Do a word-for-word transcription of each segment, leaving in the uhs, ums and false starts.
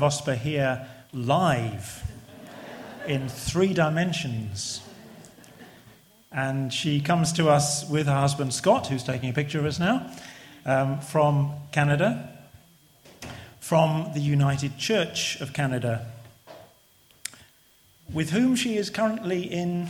Vosper here live in three dimensions. And she comes to us with her husband Scott, who's taking a picture of us now, um, from Canada, from the United Church of Canada, with whom she is currently in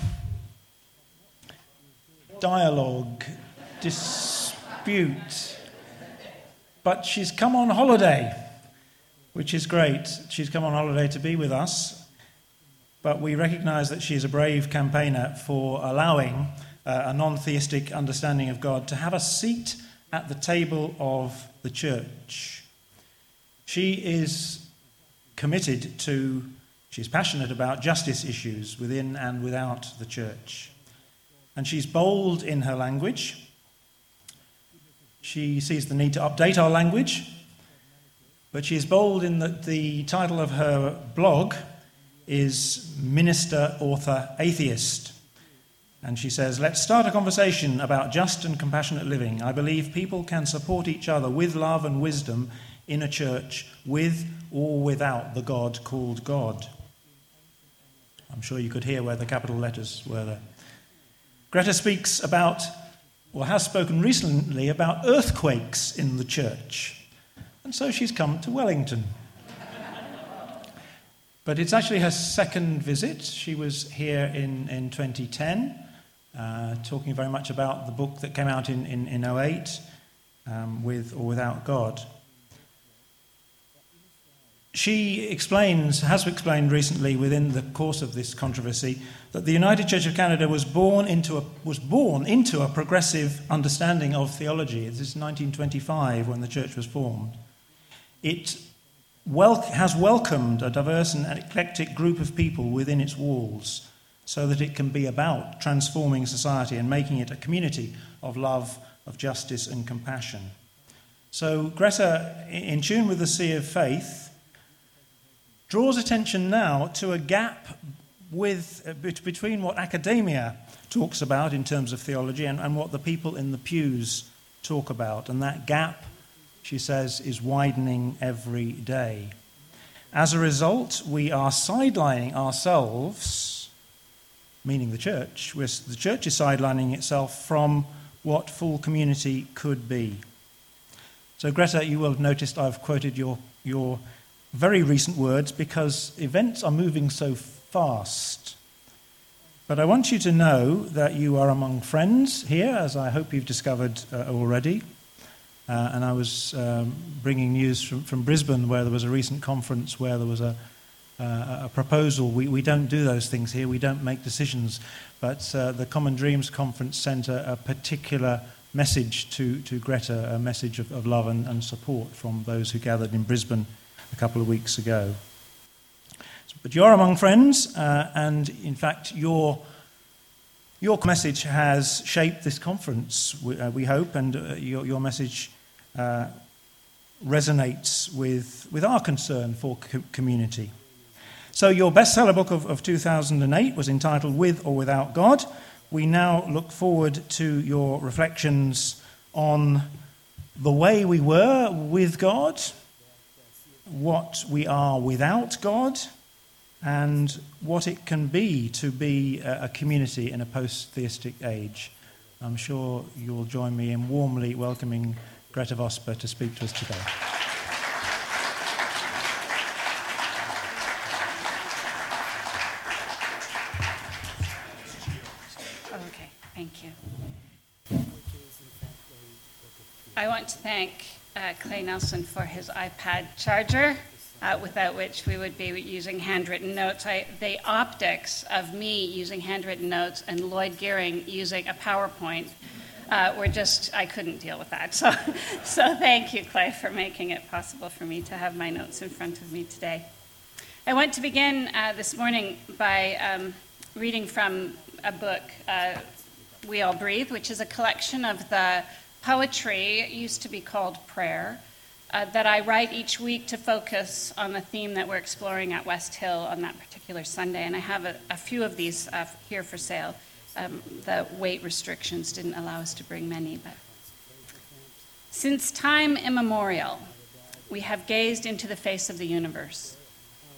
dialogue, dispute. But she's come on holiday, which is great. She's come on holiday to be with us. But we recognise that she is a brave campaigner for allowing uh, a non-theistic understanding of God to have a seat at the table of the church. She is committed to, she's passionate about justice issues within and without the church. And she's bold in her language. She sees the need to update our language. But she is bold in that the title of her blog is Minister, Author, Atheist. And she says, let's start a conversation about just and compassionate living. I believe people can support each other with love and wisdom in a church, with or without the God called God. I'm sure you could hear where the capital letters were there. Greta speaks about, or has spoken recently, about earthquakes in the church. And so she's come to Wellington. But it's actually her second visit. She was here in, in twenty ten, uh, talking very much about the book that came out in, in, in oh eight, um, With or Without God. She explains, has explained recently within the course of this controversy, that the United Church of Canada was born into a, was born into a progressive understanding of theology. This is nineteen twenty-five when the church was formed. It Wel- has welcomed a diverse and eclectic group of people within its walls so that it can be about transforming society and making it a community of love, of justice and compassion. So Greta, in tune with the sea of faith, draws attention now to a gap with, uh, between what academia talks about in terms of theology and, and what the people in the pews talk about. And that gap, she says, is widening every day. As a result, we are sidelining ourselves, meaning the church. We're, the church is sidelining itself from what full community could be. So, Greta, you will have noticed I've quoted your, your very recent words because events are moving so fast. But I want you to know that you are among friends here, as I hope you've discovered uh, already. Uh, and I was um, bringing news from, from Brisbane, where there was a recent conference where there was a, uh, a proposal. We, we don't do those things here. We don't make decisions. But uh, the Common Dreams Conference sent a, a particular message to, to Greta, a message of, of love and, and support from those who gathered in Brisbane a couple of weeks ago. But you're among friends, uh, and in fact, your your message has shaped this conference, we, uh, we hope, and uh, your, your message uh, resonates with, with our concern for co- community. So your bestseller book of, of two thousand eight was entitled With or Without God. We now look forward to your reflections on the way we were with God, what we are without God, and what it can be to be a community in a post-theistic age. I'm sure you'll join me in warmly welcoming Greta Vosper to speak to us today. Okay, thank you. I want to thank uh, Clay Nelson for his iPad charger, Uh, without which we would be using handwritten notes. I, the optics of me using handwritten notes and Lloyd Gearing using a PowerPoint uh, were just, I couldn't deal with that. So, so thank you, Clay, for making it possible for me to have my notes in front of me today. I want to begin uh, this morning by um, reading from a book, uh, We All Breathe, which is a collection of the poetry, it used to be called Prayer, Uh, that I write each week to focus on the theme that we're exploring at West Hill on that particular Sunday. And I have a, a few of these uh, here for sale. Um, the weight restrictions didn't allow us to bring many. But since time immemorial, we have gazed into the face of the universe,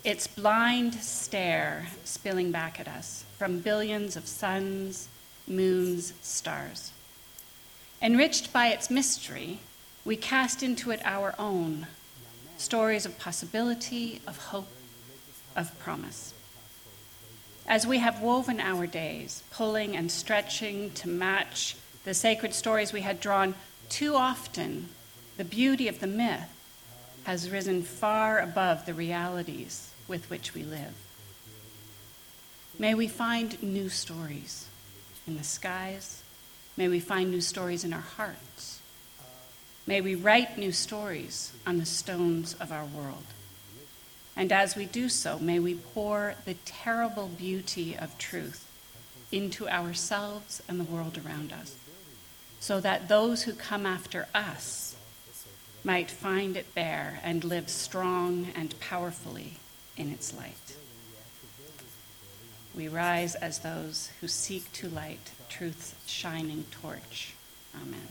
its blind stare spilling back at us from billions of suns, moons, stars. Enriched by its mystery, we cast into it our own stories of possibility, of hope, of promise. As we have woven our days, pulling and stretching to match the sacred stories we had drawn, too often the beauty of the myth has risen far above the realities with which we live. May we find new stories in the skies. May we find new stories in our hearts. May we write new stories on the stones of our world. And as we do so, may we pour the terrible beauty of truth into ourselves and the world around us, so that those who come after us might find it there and live strong and powerfully in its light. We rise as those who seek to light truth's shining torch. Amen.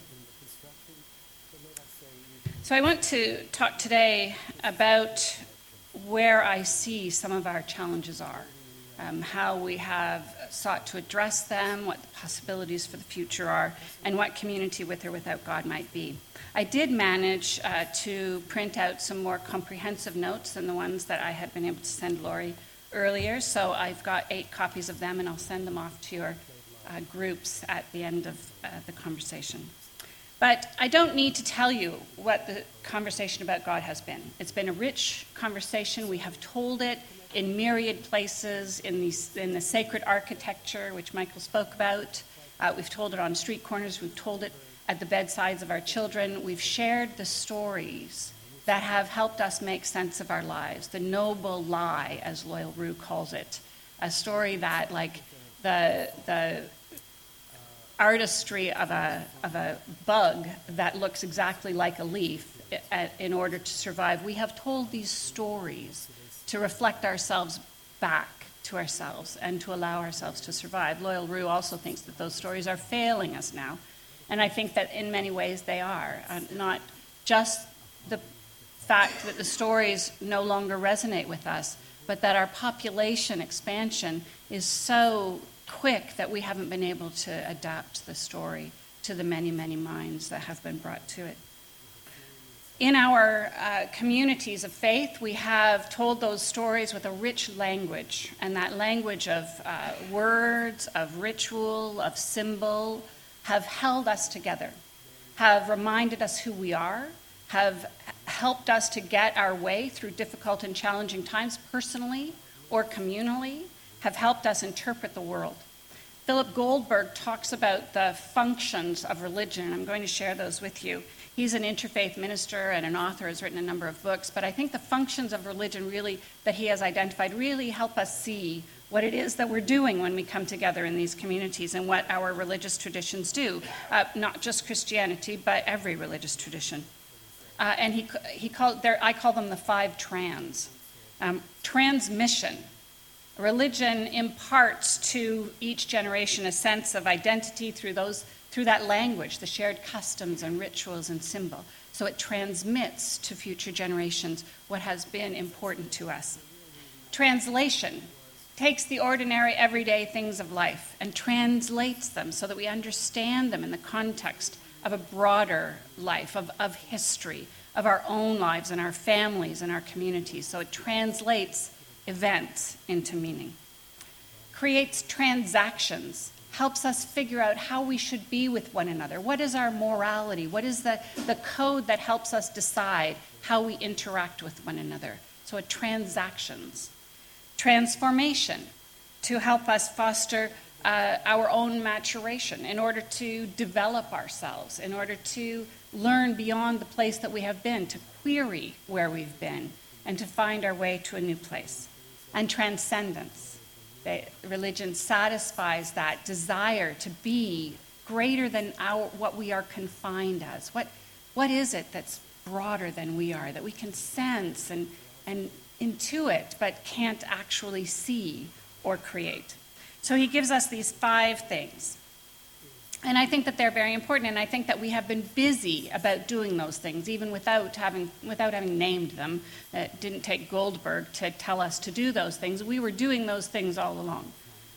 So I want to talk today about where I see some of our challenges are, um, how we have sought to address them, what the possibilities for the future are, and what community with or without God might be. I did manage uh, to print out some more comprehensive notes than the ones that I had been able to send Laurie earlier, so I've got eight copies of them, and I'll send them off to your uh, groups at the end of uh, the conversation. But I don't need to tell you what the conversation about God has been. It's been a rich conversation. We have told it in myriad places, in the, in the sacred architecture, which Michael spoke about. Uh, we've told it on street corners. We've told it at the bedsides of our children. We've shared the stories that have helped us make sense of our lives. The noble lie, as Loyal Rue calls it. A story that, like the the artistry of a of a bug that looks exactly like a leaf in order to survive. We have told these stories to reflect ourselves back to ourselves and to allow ourselves to survive. Loyal Rue also thinks that those stories are failing us now. And I think that in many ways they are. Uh, not just the fact that the stories no longer resonate with us, but that our population expansion is so quick that we haven't been able to adapt the story to the many, many minds that have been brought to it. In our uh, communities of faith, we have told those stories with a rich language, and that language of uh, words, of ritual, of symbol, have held us together, have reminded us who we are, have helped us to get our way through difficult and challenging times personally or communally, have helped us interpret the world. Philip Goldberg talks about the functions of religion, and I'm going to share those with you. He's an interfaith minister and an author, has written a number of books, but I think the functions of religion really that he has identified really help us see what it is that we're doing when we come together in these communities and what our religious traditions do, uh, not just Christianity, but every religious tradition. Uh, and he he called there I call them the five trans. Um, transmission. Religion imparts to each generation a sense of identity through those through that language, the shared customs and rituals and symbol. So it transmits to future generations what has been important to us. Translation takes the ordinary, everyday things of life and translates them so that we understand them in the context of a broader life, of, of history, of our own lives and our families and our communities. So it translates events into meaning. Creates transactions, helps us figure out how we should be with one another. What is our morality? What is the, the code that helps us decide how we interact with one another? So it transactions. Transformation, to help us foster uh, our own maturation in order to develop ourselves, in order to learn beyond the place that we have been, to query where we've been, and to find our way to a new place. And transcendence. That religion satisfies that desire to be greater than our, what we are confined as. What, what is it that's broader than we are, that we can sense and, and intuit, but can't actually see or create? So he gives us these five things. And I think that they're very important, and I think that we have been busy about doing those things, even without having, without having named them. It didn't take Goldberg to tell us to do those things. We were doing those things all along.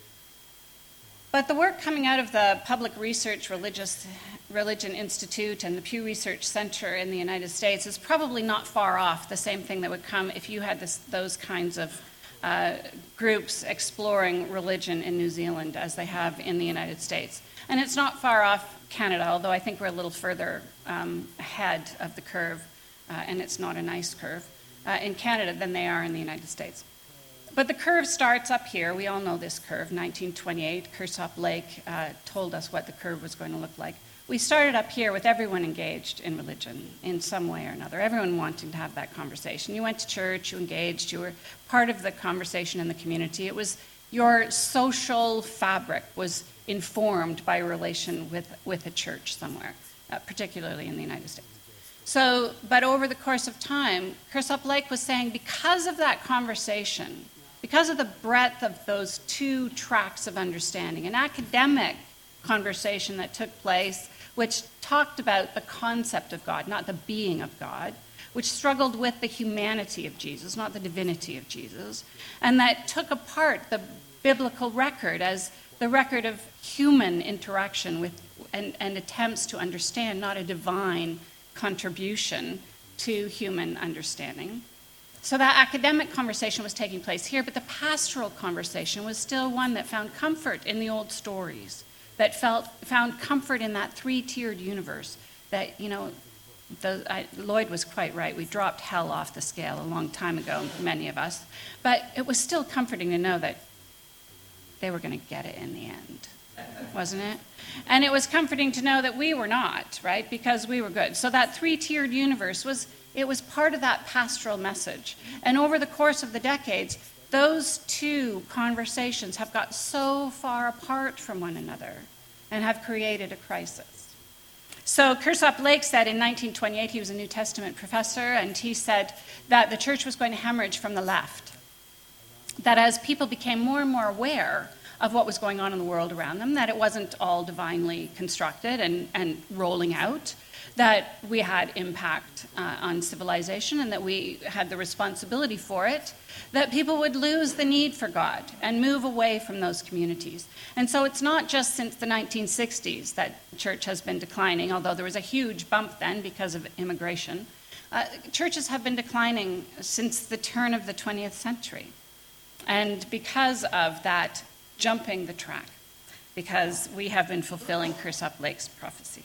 But the work coming out of the Public Research Religious Religion Institute and the Pew Research Center in the United States is probably not far off the same thing that would come if you had this, those kinds of uh, groups exploring religion in New Zealand as they have in the United States. And it's not far off Canada, although I think we're a little further um, ahead of the curve, uh, and it's not a nice curve, uh, in Canada than they are in the United States. But the curve starts up here. We all know this curve. nineteen twenty-eight, Kersop Lake uh, told us what the curve was going to look like. We started up here with everyone engaged in religion in some way or another, everyone wanting to have that conversation. You went to church, you engaged, you were part of the conversation in the community. It was your social fabric was informed by a relation with, with a church somewhere, uh, particularly in the United States. So, but over the course of time, Kersop Lake was saying because of that conversation, because of the breadth of those two tracks of understanding, an academic conversation that took place which talked about the concept of God, not the being of God, which struggled with the humanity of Jesus, not the divinity of Jesus, and that took apart the biblical record as the record of human interaction with and, and attempts to understand, not a divine contribution to human understanding. So that academic conversation was taking place here, but the pastoral conversation was still one that found comfort in the old stories, that felt found comfort in that three-tiered universe that, you know, the, I, Lloyd was quite right. We dropped hell off the scale a long time ago, many of us. But it was still comforting to know that they were going to get it in the end, wasn't it? And it was comforting to know that we were not, right, because we were good. So that three-tiered universe was, it was part of that pastoral message. And over the course of the decades, those two conversations have got so far apart from one another and have created a crisis. So Kersop Lake said in nineteen twenty-eight, he was a New Testament professor, and he said that the church was going to hemorrhage from the left. That as people became more and more aware of what was going on in the world around them, that it wasn't all divinely constructed and, and rolling out, that we had impact uh, on civilization and that we had the responsibility for it, that people would lose the need for God and move away from those communities. And so it's not just since the nineteen sixties that the church has been declining, although there was a huge bump then because of immigration. Uh, churches have been declining since the turn of the twentieth century. And because of that, jumping the track, because we have been fulfilling Kersop Lake's prophecy.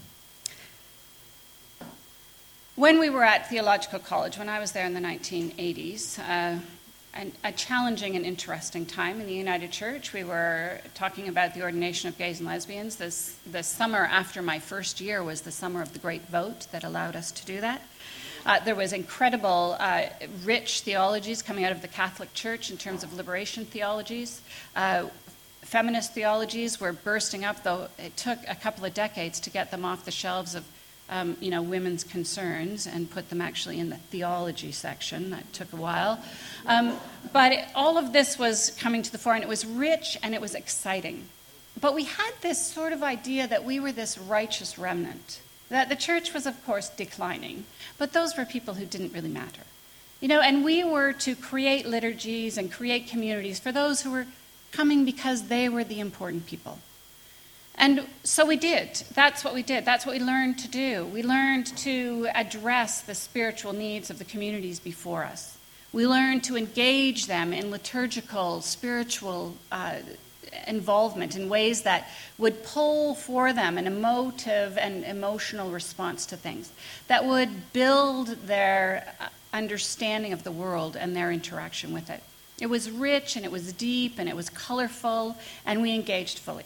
When we were at Theological College, when I was there in the nineteen eighties, uh, an, a challenging and interesting time in the United Church. We were talking about the ordination of gays and lesbians. This, the summer after my first year was the summer of the Great Vote that allowed us to do that. Uh, there was incredible, uh, rich theologies coming out of the Catholic Church in terms of liberation theologies. Uh, feminist theologies were bursting up, though it took a couple of decades to get them off the shelves of Um, you know, women's concerns and put them actually in the theology section. That took a while. Um, but it, all of this was coming to the fore, and it was rich and it was exciting. But we had this sort of idea that we were this righteous remnant, that the church was, of course, declining, but those were people who didn't really matter. You know, and we were to create liturgies and create communities for those who were coming because they were the important people. And so we did. That's what we did. That's what we learned to do. We learned to address the spiritual needs of the communities before us. We learned to engage them in liturgical, spiritual uh, involvement in ways that would pull for them an emotive and emotional response to things, that would build their understanding of the world and their interaction with it. It was rich and it was deep and it was colorful, and we engaged fully.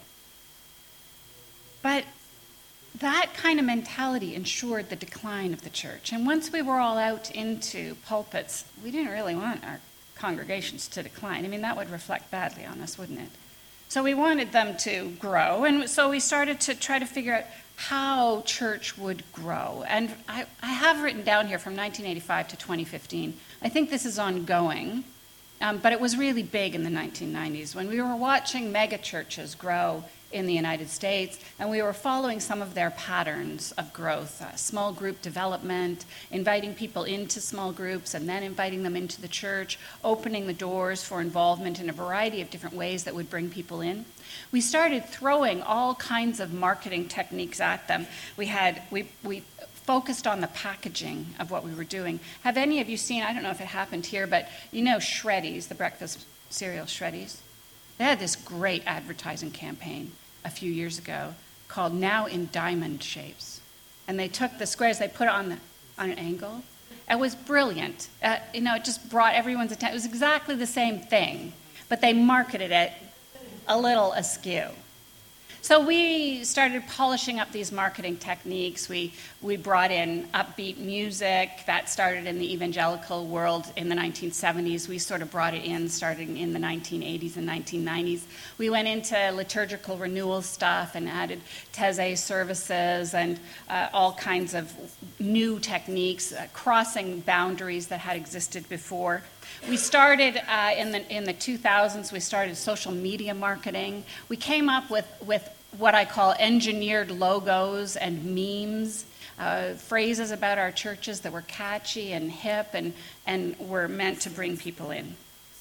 But that kind of mentality ensured the decline of the church. And once we were all out into pulpits, we didn't really want our congregations to decline. I mean, that would reflect badly on us, wouldn't it? So we wanted them to grow. And so we started to try to figure out how church would grow. And I, I have written down here from nineteen eighty-five to twenty fifteen. I think this is ongoing. Um, but it was really big in the nineteen nineties when we were watching mega churches grow in the United States, and we were following some of their patterns of growth, uh, small group development, inviting people into small groups and then inviting them into the church, opening the doors for involvement in a variety of different ways that would bring people in. We started throwing all kinds of marketing techniques at them. We had, we, we focused on the packaging of what we were doing. Have any of you seen, I don't know if it happened here, but you know Shreddies, the breakfast cereal Shreddies? They had this great advertising campaign a few years ago called Now in Diamond Shapes. And they took the squares, they put it on, the, on an angle. It was brilliant. Uh, you know, it just brought everyone's attention. It was exactly the same thing, but they marketed it a little askew. So we started polishing up these marketing techniques. We, we brought in upbeat music. That started in the evangelical world in the nineteen seventies. We sort of brought it in starting in the nineteen eighties and nineteen nineties. We went into liturgical renewal stuff and added Taizé services and uh, all kinds of new techniques, uh, crossing boundaries that had existed before. We started uh, in the in the two thousands, we started social media marketing. We came up with, with what I call engineered logos and memes, uh, phrases about our churches that were catchy and hip and, and were meant to bring people in.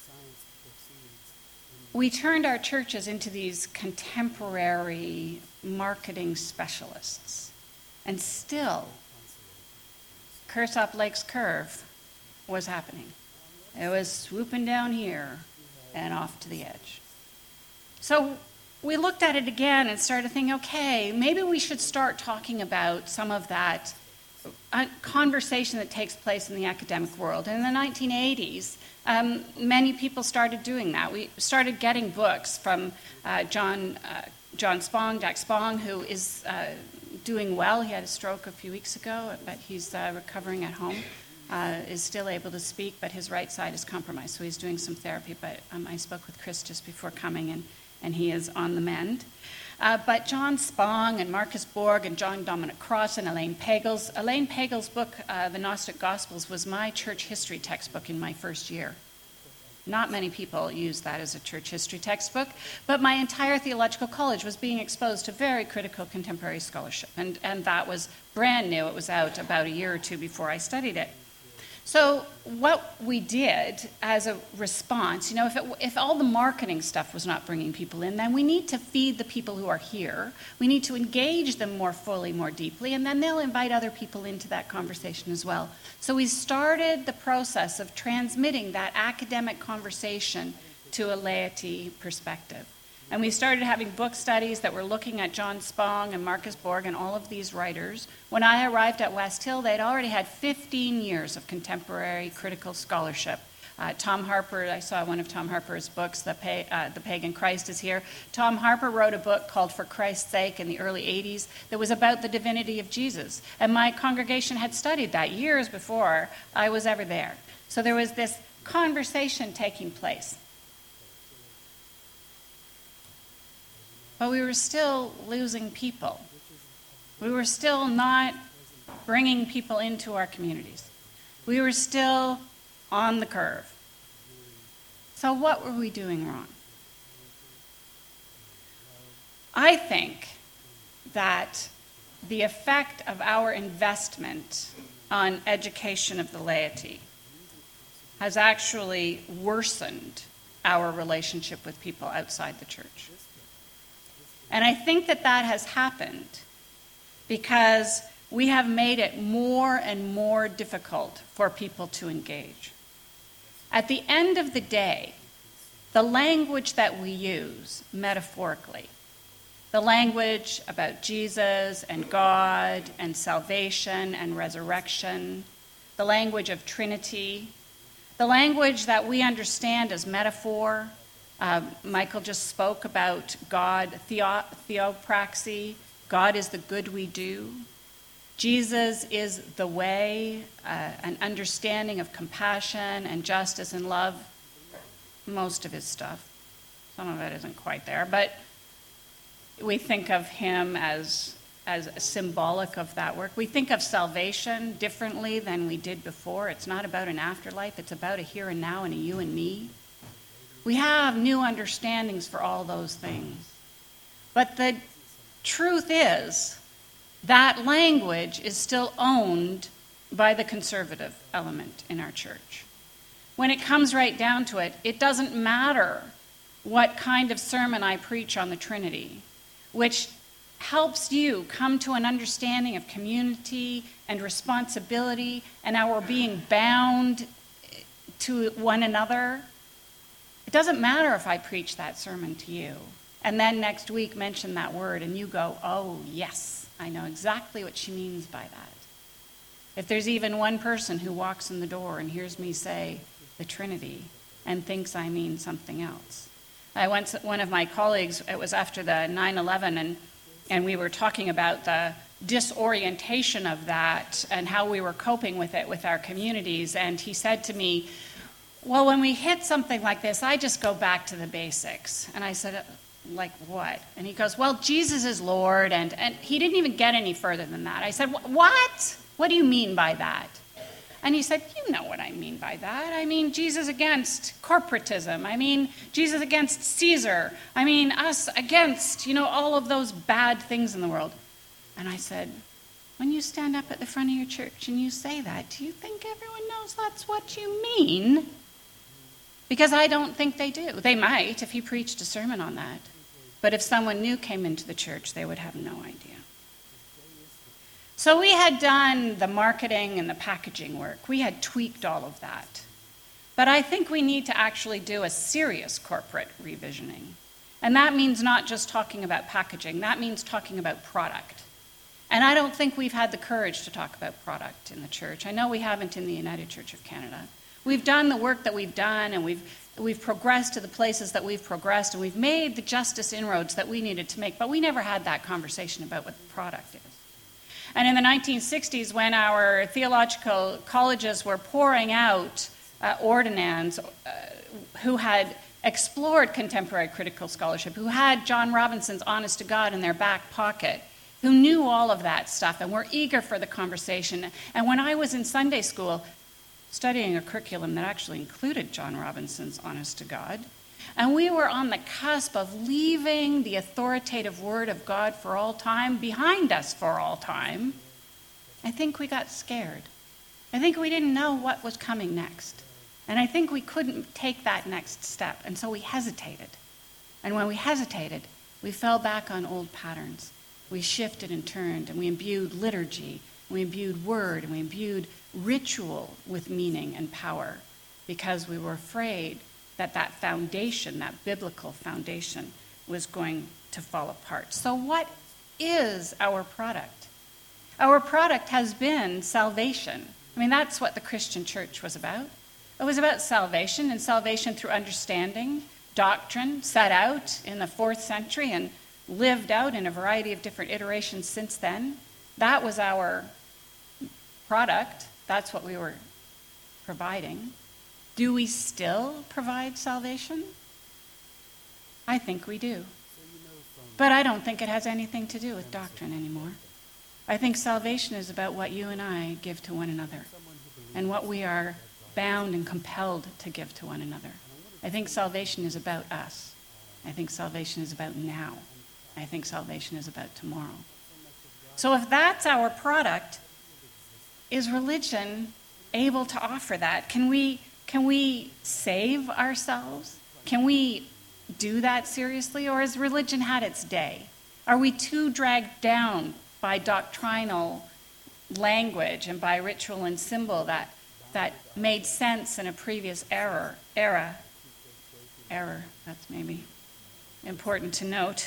We turned our churches into these contemporary marketing specialists. And still, Kersop Lake's curve was happening. It was swooping down here and off to the edge. So we looked at it again and started thinking, okay, maybe we should start talking about some of that conversation that takes place in the academic world. And in the nineteen eighties, um, many people started doing that. We started getting books from uh, John uh, John Spong, Jack Spong, who is uh, doing well. He had a stroke a few weeks ago, but he's uh, recovering at home. Uh, is still able to speak, but his right side is compromised, so he's doing some therapy. But um, I spoke with Chris just before coming, and, and he is on the mend. Uh, but John Spong and Marcus Borg and John Dominic Cross and Elaine Pagels. Elaine Pagels' book, uh, The Gnostic Gospels, was my church history textbook in my first year. Not many people use that as a church history textbook, but my entire theological college was being exposed to very critical contemporary scholarship, and, and that was brand new. It was out about a year or two before I studied it. So what we did as a response, you know, if, it, if all the marketing stuff was not bringing people in, then we need to feed the people who are here. We need to engage them more fully, more deeply, and then they'll invite other people into that conversation as well. So we started the process of transmitting that academic conversation to a laity perspective. And we started having book studies that were looking at John Spong and Marcus Borg and all of these writers. When I arrived at West Hill, they'd already had fifteen years of contemporary critical scholarship. Uh, Tom Harper, I saw one of Tom Harper's books, The, pa- uh, the Pagan Christ is Here. Tom Harper wrote a book called For Christ's Sake in the early eighties that was about the divinity of Jesus. And my congregation had studied that years before I was ever there. So there was this conversation taking place. But we were still losing people. We were still not bringing people into our communities. We were still on the curve. So what were we doing wrong? I think that the effect of our investment on education of the laity has actually worsened our relationship with people outside the church. And I think that that has happened because we have made it more and more difficult for people to engage. At the end of the day, the language that we use metaphorically, the language about Jesus and God and salvation and resurrection, the language of Trinity, the language that we understand as metaphor. Uh, Michael just spoke about God, theo- theopraxy. God is the good we do. Jesus is the way, uh, an understanding of compassion and justice and love. Most of his stuff. Some of it isn't quite there, but we think of him as, as symbolic of that work. We think of salvation differently than we did before. It's not about an afterlife. It's about a here and now and a you and me. We have new understandings for all those things. But the truth is, that language is still owned by the conservative element in our church. When it comes right down to it, it doesn't matter what kind of sermon I preach on the Trinity, which helps you come to an understanding of community and responsibility and our being bound to one another. It doesn't matter if I preach that sermon to you and then next week mention that word and you go, oh, yes, I know exactly what she means by that. If there's even one person who walks in the door and hears me say the Trinity and thinks I mean something else. I once, one of my colleagues, it was after the nine eleven, and, and we were talking about the disorientation of that and how we were coping with it with our communities, and he said to me, well, when we hit something like this, I just go back to the basics. And I said, like what? And he goes, well, Jesus is Lord, and, and he didn't even get any further than that. I said, what? What do you mean by that? And he said, you know what I mean by that. I mean, Jesus against corporatism. I mean, Jesus against Caesar. I mean, us against, you know, all of those bad things in the world. And I said, when you stand up at the front of your church and you say that, do you think everyone knows that's what you mean? Because I don't think they do. They might if you preached a sermon on that. But if someone new came into the church, they would have no idea. So we had done the marketing and the packaging work. We had tweaked all of that. But I think we need to actually do a serious corporate revisioning. And that means not just talking about packaging. That means talking about product. And I don't think we've had the courage to talk about product in the church. I know we haven't in the United Church of Canada. We've done the work that we've done, and we've we've progressed to the places that we've progressed, and we've made the justice inroads that we needed to make, but we never had that conversation about what the product is. And in the nineteen sixties, when our theological colleges were pouring out uh, ordinands uh, who had explored contemporary critical scholarship, who had John Robinson's Honest to God in their back pocket, who knew all of that stuff and were eager for the conversation. And when I was in Sunday school, studying a curriculum that actually included John Robinson's Honest to God, and we were on the cusp of leaving the authoritative word of God for all time behind us for all time, I think we got scared. I think we didn't know what was coming next. And I think we couldn't take that next step, and so we hesitated. And when we hesitated, we fell back on old patterns. We shifted and turned, and we imbued liturgy, and we imbued word, and we imbued ritual with meaning and power because we were afraid that that foundation, that biblical foundation, was going to fall apart. So what is our product? Our product has been salvation. I mean, that's what the Christian church was about. It was about salvation, and salvation through understanding, doctrine, set out in the fourth century and lived out in a variety of different iterations since then. That was our product. That's what we were providing. Do we still provide salvation? I think we do. But I don't think it has anything to do with doctrine anymore. I think salvation is about what you and I give to one another and what we are bound and compelled to give to one another. I think salvation is about us. I think salvation is about now. I think salvation is about tomorrow. So if that's our product, is religion able to offer that? Can we Can we save ourselves? Can we do that seriously? Or has religion had its day? Are we too dragged down by doctrinal language and by ritual and symbol that, that made sense in a previous era? Era. Error, that's maybe important to note.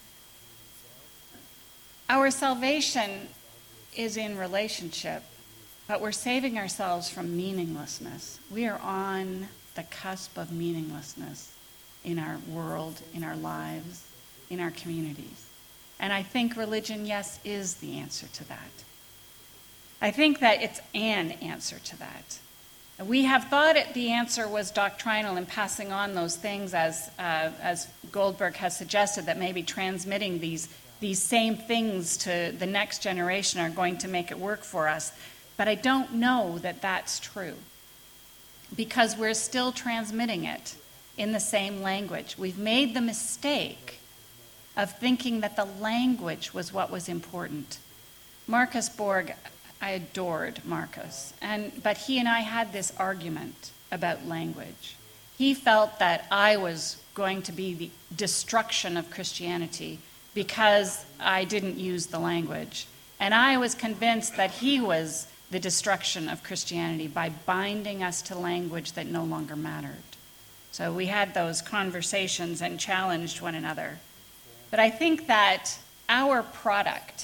Our salvation is in relationship. But we're saving ourselves from meaninglessness. We are on the cusp of meaninglessness in our world, in our lives, in our communities. And I think religion, yes, is the answer to that. I think that it's an answer to that. We have thought it, the answer was doctrinal and passing on those things, as uh, as Goldberg has suggested, that maybe transmitting these, these same things to the next generation are going to make it work for us. But I don't know that that's true because we're still transmitting it in the same language. We've made the mistake of thinking that the language was what was important. Marcus Borg, I adored Marcus, and, but he and I had this argument about language. He felt that I was going to be the destruction of Christianity because I didn't use the language. And I was convinced that he was the destruction of Christianity by binding us to language that no longer mattered. So we had those conversations and challenged one another. But I think that our product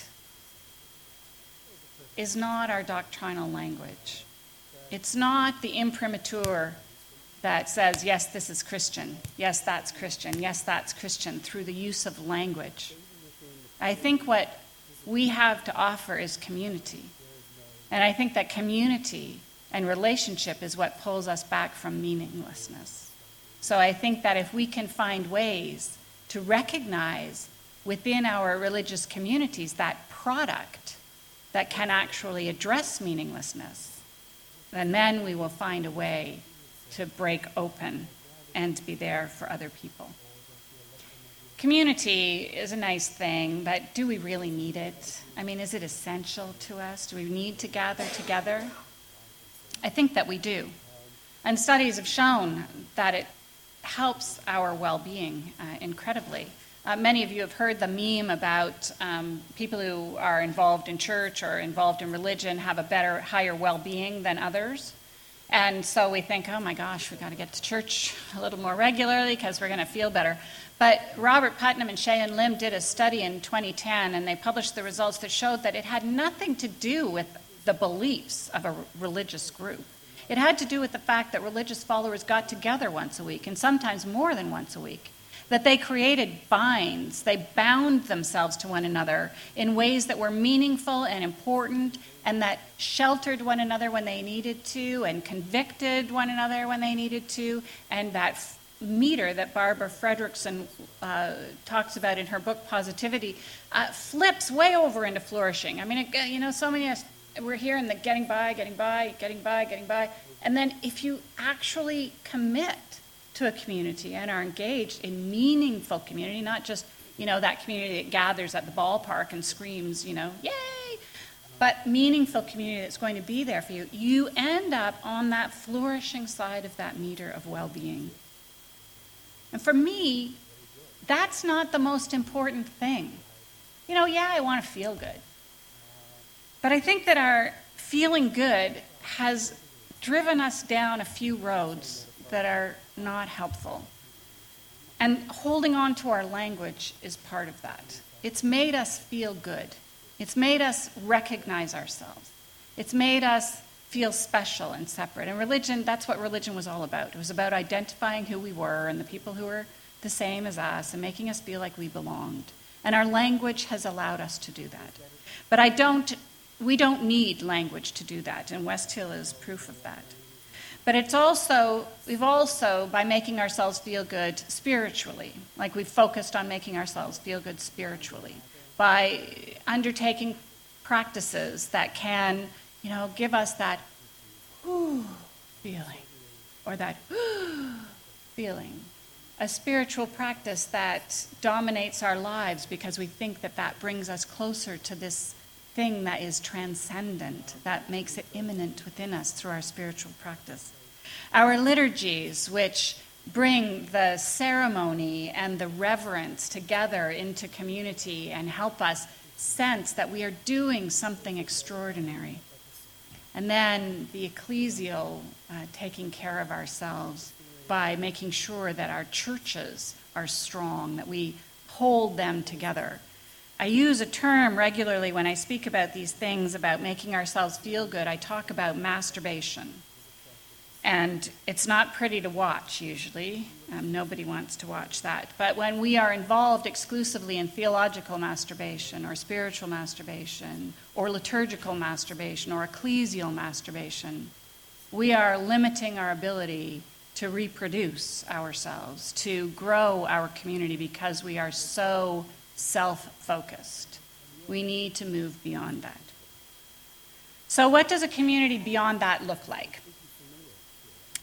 is not our doctrinal language. It's not the imprimatur that says, yes, this is Christian, yes, that's Christian, yes, that's Christian, through the use of language. I think what we have to offer is community. And I think that community and relationship is what pulls us back from meaninglessness. So I think that if we can find ways to recognize within our religious communities that product that can actually address meaninglessness, and then we will find a way to break open and be there for other people. Community is a nice thing, but do we really need it? I mean, is it essential to us? Do we need to gather together? I think that we do. And studies have shown that it helps our well-being uh, incredibly. Uh, many of you have heard the meme about um, people who are involved in church or involved in religion have a better, higher well-being than others. And so we think, oh my gosh, we've got to get to church a little more regularly because we're going to feel better. But Robert Putnam and Cheyenne Lim did a study in twenty ten, and they published the results that showed that it had nothing to do with the beliefs of a religious group. It had to do with the fact that religious followers got together once a week, and sometimes more than once a week. That they created binds, they bound themselves to one another in ways that were meaningful and important, and that sheltered one another when they needed to, and convicted one another when they needed to, and that f- meter that Barbara Fredrickson uh, talks about in her book Positivity uh, flips way over into flourishing. I mean, it, you know, so many of us, we're here in the getting by, getting by, getting by, getting by, and then if you actually commit to a community and are engaged in meaningful community, not just, you know, that community that gathers at the ballpark and screams, you know, yay, but meaningful community that's going to be there for you, you end up on that flourishing side of that meter of well-being. And for me, that's not the most important thing. You know, yeah, I want to feel good. But I think that our feeling good has driven us down a few roads that are not helpful. And holding on to our language is part of that. It's made us feel good. It's made us recognize ourselves. It's made us feel special and separate. And religion, that's what religion was all about. It was about identifying who we were and the people who were the same as us and making us feel like we belonged. And our language has allowed us to do that. But I don't, we don't need language to do that, and West Hill is proof of that. But it's also, we've also, by making ourselves feel good spiritually, like we've focused on making ourselves feel good spiritually, by undertaking practices that can, you know, give us that whoo feeling, or that whoo feeling. A spiritual practice that dominates our lives because we think that that brings us closer to this thing that is transcendent, that makes it immanent within us through our spiritual practice. Our liturgies, which bring the ceremony and the reverence together into community and help us sense that we are doing something extraordinary. And then the ecclesial, uh, taking care of ourselves by making sure that our churches are strong, that we hold them together. I use a term regularly when I speak about these things, about making ourselves feel good. I talk about masturbation. And it's not pretty to watch, usually. Um, nobody wants to watch that. But when we are involved exclusively in theological masturbation or spiritual masturbation or liturgical masturbation or ecclesial masturbation, we are limiting our ability to reproduce ourselves, to grow our community, because we are so self-focused. We need to move beyond that. So what does a community beyond that look like?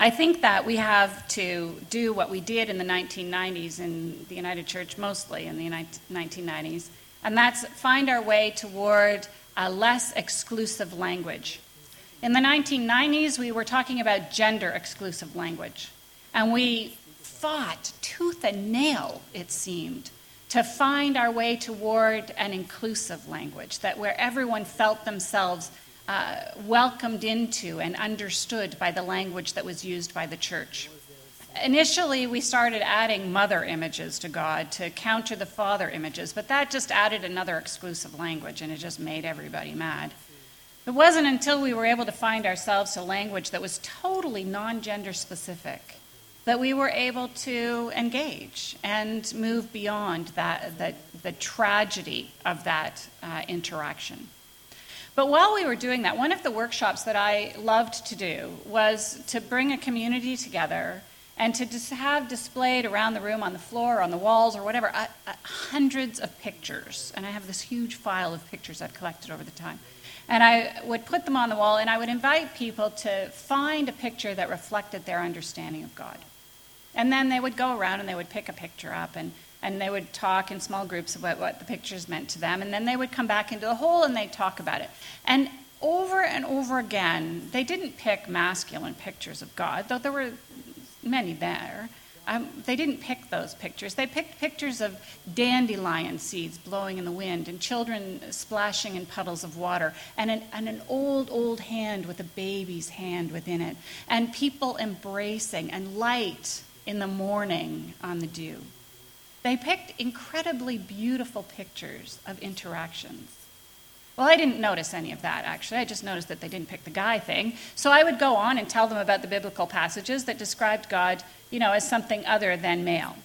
I think that we have to do what we did in the nineteen nineties in the United Church, mostly in the nineteen nineties, and that's find our way toward a less exclusive language. In the nineteen nineties, we were talking about gender-exclusive language, and we fought tooth and nail, it seemed, to find our way toward an inclusive language, that where everyone felt themselves uh, welcomed into and understood by the language that was used by the church. Initially, we started adding mother images to God to counter the father images, but that just added another exclusive language, and it just made everybody mad. It wasn't until we were able to find ourselves a language that was totally non-gender specific that we were able to engage and move beyond that, the, the tragedy of that uh, interaction. But while we were doing that, one of the workshops that I loved to do was to bring a community together and to just have displayed around the room, on the floor, on the walls, or whatever, uh, uh, hundreds of pictures. And I have this huge file of pictures I've collected over the time. And I would put them on the wall, and I would invite people to find a picture that reflected their understanding of God. And then they would go around and they would pick a picture up, and, and they would talk in small groups about what the pictures meant to them. And then they would come back into the whole and they'd talk about it. And over and over again, they didn't pick masculine pictures of God, though there were many there. Um, they didn't pick those pictures. They picked pictures of dandelion seeds blowing in the wind and children splashing in puddles of water and an, and an old, old hand with a baby's hand within it and people embracing and light in the morning on the dew. They picked incredibly beautiful pictures of interactions. Well, I didn't notice any of that, actually. I just noticed that they didn't pick the guy thing. So I would go on and tell them about the biblical passages that described God, you know, as something other than male.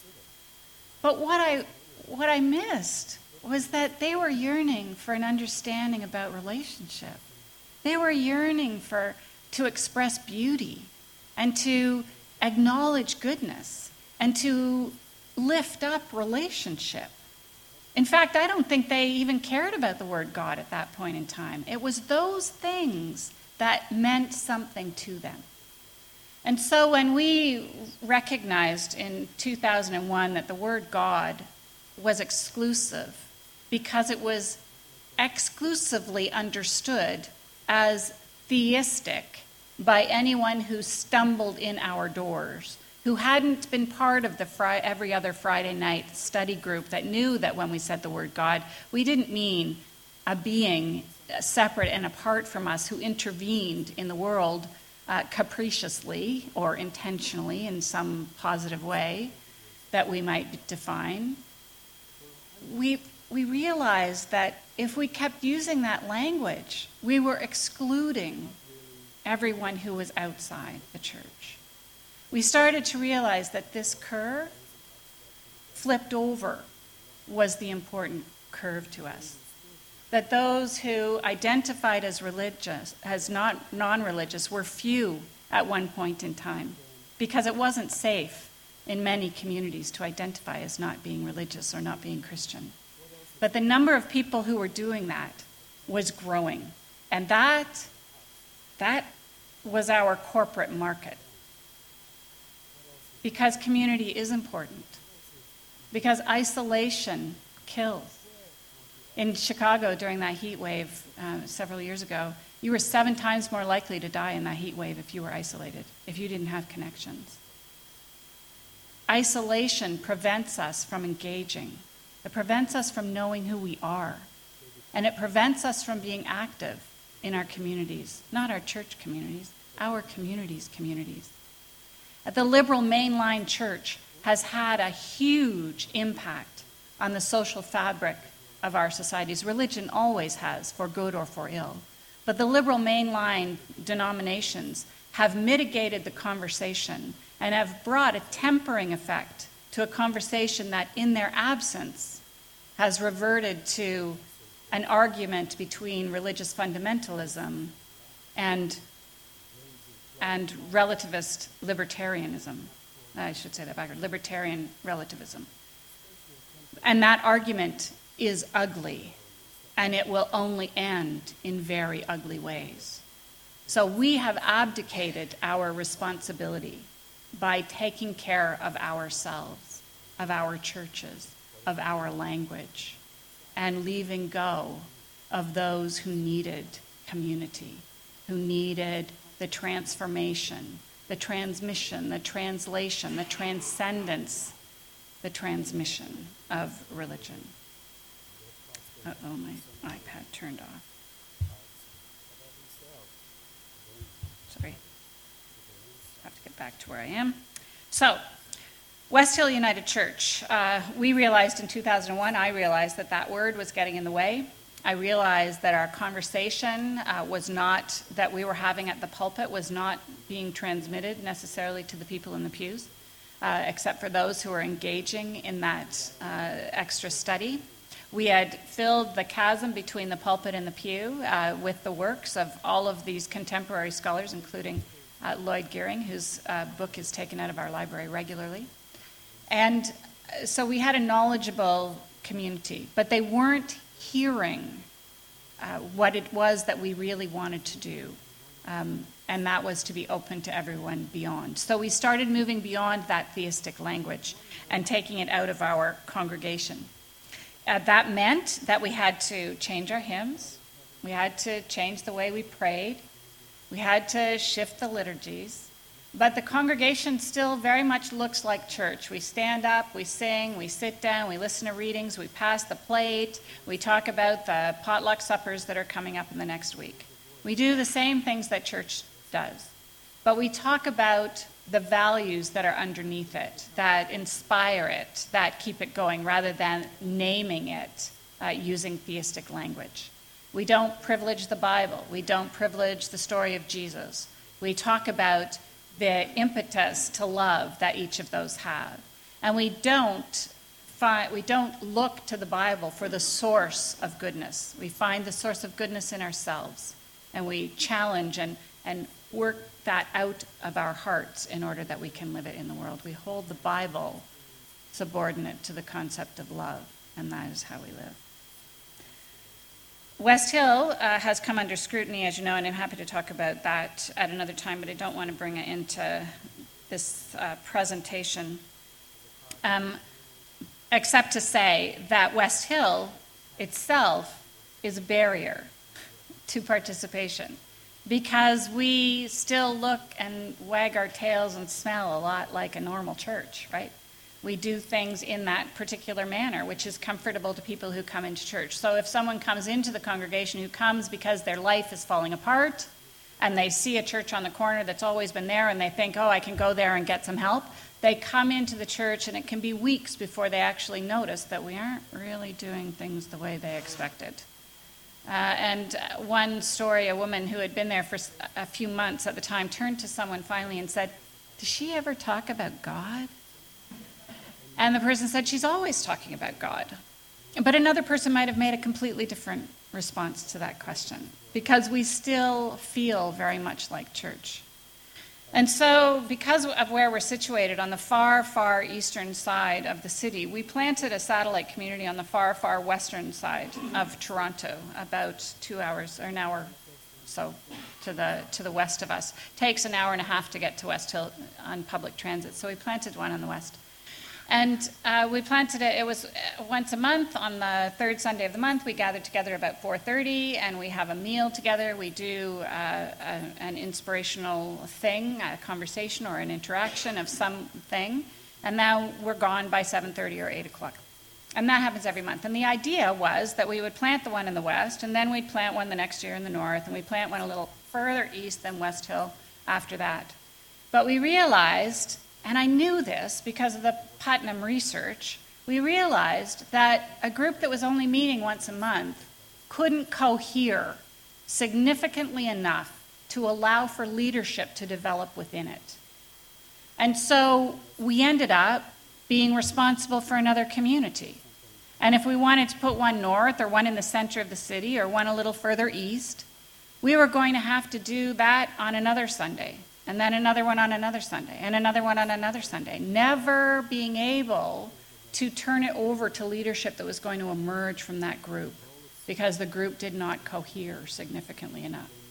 But what I, what I missed was that they were yearning for an understanding about relationship. They were yearning for to express beauty and to acknowledge goodness and to lift up relationship. In fact, I don't think they even cared about the word God at that point in time. It was those things that meant something to them. And so when we recognized in two thousand one that the word God was exclusive because it was exclusively understood as theistic by anyone who stumbled in our doors, who hadn't been part of the fri- every other Friday night study group that knew that when we said the word God, we didn't mean a being separate and apart from us who intervened in the world uh, capriciously or intentionally in some positive way that we might define. We, we realized that if we kept using that language, we were excluding everyone who was outside the church. We started to realize that this curve, flipped over, was the important curve to us. That those who identified as religious, as not non-religious, were few at one point in time, because it wasn't safe in many communities to identify as not being religious or not being Christian. But the number of people who were doing that was growing, and that that was our corporate market. Because community is important. Because isolation kills. In Chicago during that heat wave uh, several years ago, you were seven times more likely to die in that heat wave if you were isolated, if you didn't have connections. Isolation prevents us from engaging. It prevents us from knowing who we are. And it prevents us from being active in our communities, not our church communities, our communities' communities. The liberal mainline church has had a huge impact on the social fabric of our societies. Religion always has, for good or for ill. But the liberal mainline denominations have mitigated the conversation and have brought a tempering effect to a conversation that, in their absence, has reverted to an argument between religious fundamentalism and and relativist libertarianism. I should say that backward, libertarian relativism. And that argument is ugly, and it will only end in very ugly ways. So we have abdicated our responsibility by taking care of ourselves, of our churches, of our language, and leaving go of those who needed community, who needed the transformation, the transmission, the translation, the transcendence, the transmission of religion. Uh-oh, my iPad turned off. Sorry. Have to get back to where I am. So, West Hill United Church. Uh, we realized in two thousand one, I realized that that word was getting in the way. I realized that our conversation uh, was not, that we were having at the pulpit was not being transmitted necessarily to the people in the pews, uh, except for those who were engaging in that uh, extra study. We had filled the chasm between the pulpit and the pew uh, with the works of all of these contemporary scholars, including uh, Lloyd Gearing, whose uh, book is taken out of our library regularly. And so we had a knowledgeable community, but they weren't hearing uh, what it was that we really wanted to do, um, and that was to be open to everyone beyond. So we started moving beyond that theistic language and taking it out of our congregation. Uh, that meant that we had to change our hymns, we had to change the way we prayed, we had to shift the liturgies, but the congregation still very much looks like church. We stand up, we sing, we sit down, we listen to readings, we pass the plate, we talk about the potluck suppers that are coming up in the next week. We do the same things that church does, but we talk about the values that are underneath it, that inspire it, that keep it going, rather than naming it uh, using theistic language. We don't privilege the Bible. We don't privilege the story of Jesus. We talk about the impetus to love that each of those have. And we don't find, we don't look to the Bible for the source of goodness. We find the source of goodness in ourselves, and we challenge and, and work that out of our hearts in order that we can live it in the world. We hold the Bible subordinate to the concept of love, and that is how we live. West Hill uh, has come under scrutiny, as you know, and I'm happy to talk about that at another time, but I don't want to bring it into this uh, presentation, um, except to say that West Hill itself is a barrier to participation, because we still look and wag our tails and smell a lot like a normal church, right? We do things in that particular manner, which is comfortable to people who come into church. So if someone comes into the congregation who comes because their life is falling apart, and they see a church on the corner that's always been there, and they think, oh, I can go there and get some help, they come into the church, and it can be weeks before they actually notice that we aren't really doing things the way they expected. Uh, and one story, a woman who had been there for a few months at the time turned to someone finally and said, does she ever talk about God? And the person said, she's always talking about God. But another person might have made a completely different response to that question, because we still feel very much like church. And so, because of where we're situated on the far, far eastern side of the city, we planted a satellite community on the far, far western side of Toronto, about two hours or an hour so to the to the west of us. It takes an hour and a half to get to West Hill on public transit, so we planted one on the west. And uh, we planted it, it was once a month on the third Sunday of the month. We gather together about four thirty, and we have a meal together. We do uh, a, an inspirational thing, a conversation or an interaction of something. And now we're gone by seven thirty or eight o'clock. And that happens every month. And the idea was that we would plant the one in the west, and then we'd plant one the next year in the north, and we'd plant one a little further east than West Hill after that. But we realized, and I knew this because of the Putnam research, we realized that a group that was only meeting once a month couldn't cohere significantly enough to allow for leadership to develop within it. And so we ended up being responsible for another community. And if we wanted to put one north or one in the center of the city or one a little further east, we were going to have to do that on another Sunday. And then another one on another Sunday, and another one on another Sunday, never being able to turn it over to leadership that was going to emerge from that group, because the group did not cohere significantly enough.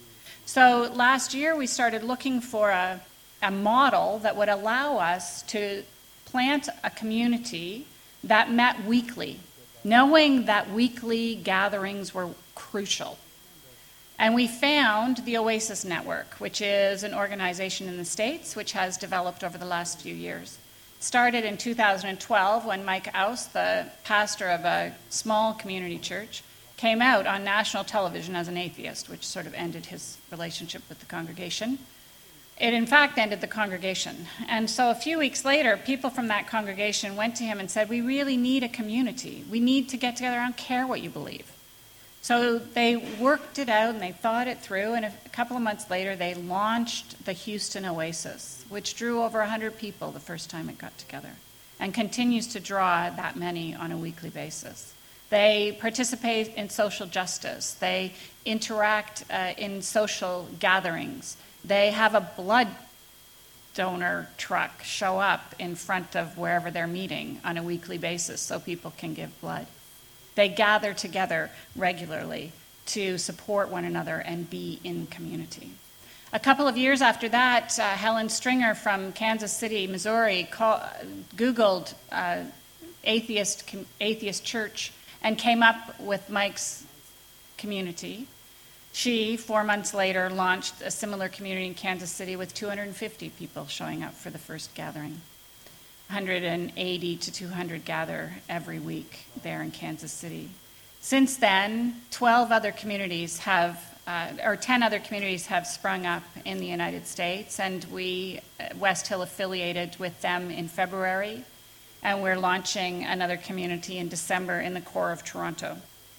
So last year we started looking for a, a model that would allow us to plant a community that met weekly, knowing that weekly gatherings were crucial. And we found the Oasis Network, which is an organization in the States which has developed over the last few years. Started in two thousand twelve when Mike Aus, the pastor of a small community church, came out on national television as an atheist, which sort of ended his relationship with the congregation. It in fact ended the congregation. And so a few weeks later, people from that congregation went to him and said, we really need a community. We need to get together. I don't care what you believe. So they worked it out and they thought it through, and a couple of months later they launched the Houston Oasis, which drew over one hundred people the first time it got together, and continues to draw that many on a weekly basis. They participate in social justice. They interact uh, in social gatherings. They have a blood donor truck show up in front of wherever they're meeting on a weekly basis so people can give blood. They gather together regularly to support one another and be in community. A couple of years after that, uh, Helen Stringer from Kansas City, Missouri, call, Googled uh, atheist, atheist church and came up with Mike's community. She, four months later, launched a similar community in Kansas City with two hundred fifty people showing up for the first gathering. one hundred eighty to two hundred gather every week there in Kansas City. Since then, twelve other communities have, uh, or ten other communities have sprung up in the United States, and we, West Hill, affiliated with them in February, and we're launching another community in December in the core of Toronto.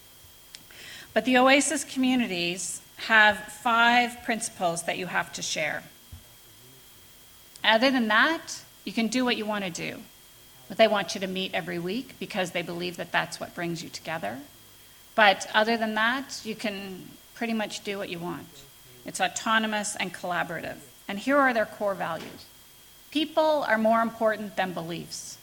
But the Oasis communities have five principles that you have to share. Other than that, you can do what you want to do. But they want you to meet every week because they believe that that's what brings you together. But other than that, you can pretty much do what you want. It's autonomous and collaborative. And here are their core values. People are more important than beliefs.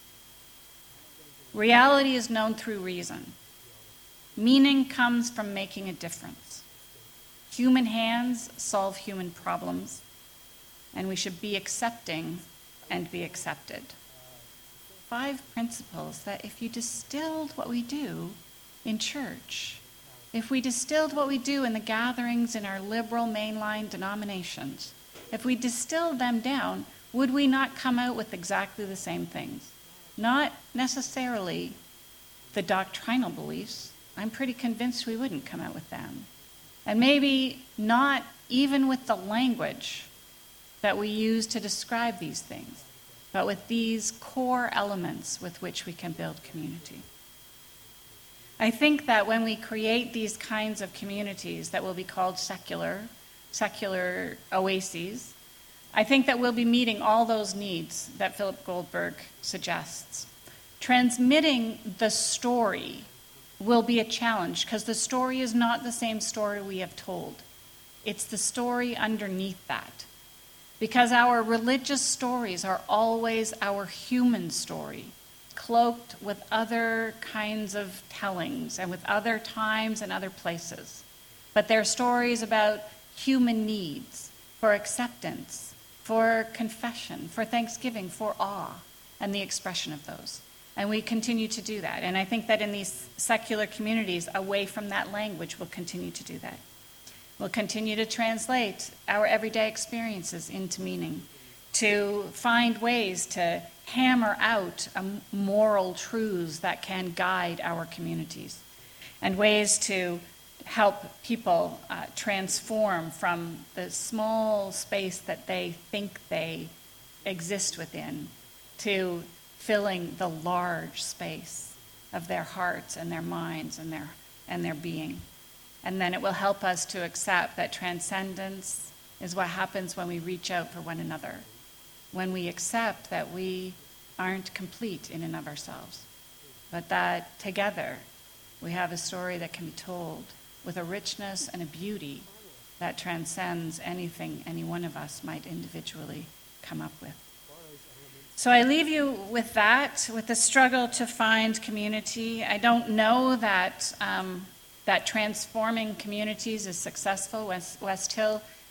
Reality is known through reason. Meaning comes from making a difference. Human hands solve human problems, and we should be accepting and be accepted. Five principles that if you distilled what we do in church, if we distilled what we do in the gatherings in our liberal mainline denominations, if we distilled them down, would we not come out with exactly the same things? Not necessarily the doctrinal beliefs. I'm pretty convinced we wouldn't come out with them. And maybe not even with the language that we use to describe these things, but with these core elements with which we can build community. I think that when we create these kinds of communities that will be called secular, secular oases, I think that we'll be meeting all those needs that Philip Goldberg suggests. Transmitting the story will be a challenge because the story is not the same story we have told. It's the story underneath that. Because our religious stories are always our human story, cloaked with other kinds of tellings and with other times and other places. But they're stories about human needs for acceptance, for confession, for thanksgiving, for awe, and the expression of those. And we continue to do that. And I think that in these secular communities, away from that language, we'll continue to do that. We'll continue to translate our everyday experiences into meaning, to find ways to hammer out um, moral truths that can guide our communities, and ways to help people uh, transform from the small space that they think they exist within to filling the large space of their hearts and their minds and their and their being. And then it will help us to accept that transcendence is what happens when we reach out for one another, when we accept that we aren't complete in and of ourselves, but that together we have a story that can be told with a richness and a beauty that transcends anything any one of us might individually come up with. So I leave you with that, with the struggle to find community. I don't know that um, that transforming communities is successful. West, West Hill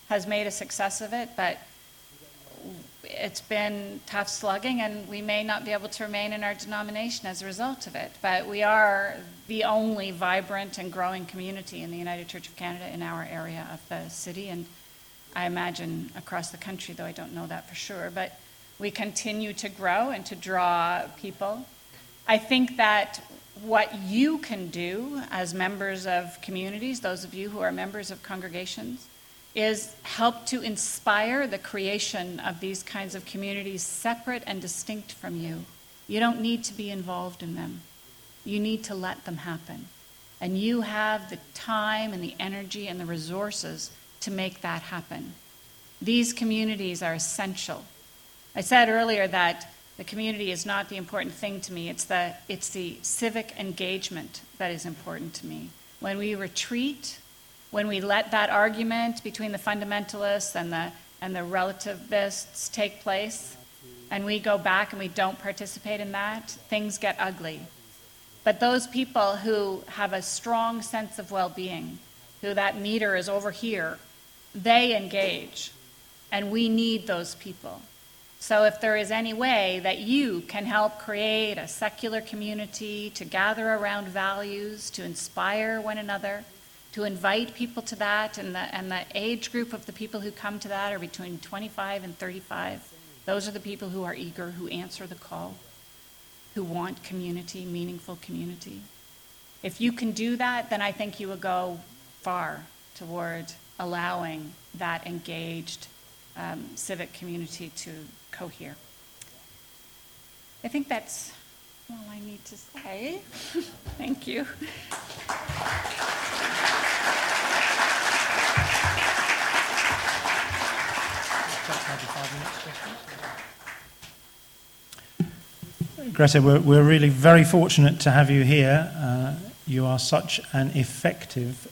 has made a success of it, but it's been tough slugging, and we may not be able to remain in our denomination as a result of it. But we are the only vibrant and growing community in the United Church of Canada in our area of the city, and I imagine across the country, though I don't know that for sure. But we continue to grow and to draw people. I think that what you can do as members of communities, those of you who are members of congregations, is help to inspire the creation of these kinds of communities separate and distinct from you. You don't need to be involved in them. You need to let them happen. And you have the time and the energy and the resources to make that happen. These communities are essential. I said earlier that the community is not the important thing to me. It's the, it's the civic engagement that is important to me. When we retreat, when we let that argument between the fundamentalists and the, and the relativists take place, and we go back and we don't participate in that, things get ugly. But those people who have a strong sense of well-being, who that meter is over here, they engage, and we need those people. So if there is any way that you can help create a secular community to gather around values, to inspire one another, to invite people to that, and the, and the age group of the people who come to that are between twenty-five and thirty-five. Those are the people who are eager, who answer the call, who want community, meaningful community. If you can do that, then I think you will go far toward allowing that engaged um, civic community to cohere. I think that's all I need to say. Thank you. Greta, we're, we're really very fortunate to have you here. Uh, you are such an effective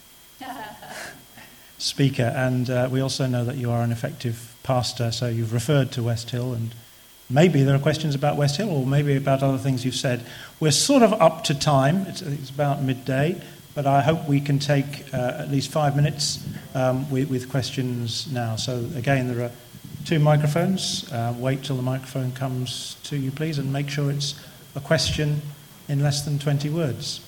speaker, and uh, we also know that you are an effective pastor, so you've referred to West Hill, and maybe there are questions about West Hill, or maybe about other things you've said. We're sort of up to time. It's, it's about midday, but I hope we can take uh, at least five minutes um, with, with questions now. So again, there are two microphones. Uh, wait till the microphone comes to you, please, and make sure it's a question in less than twenty words.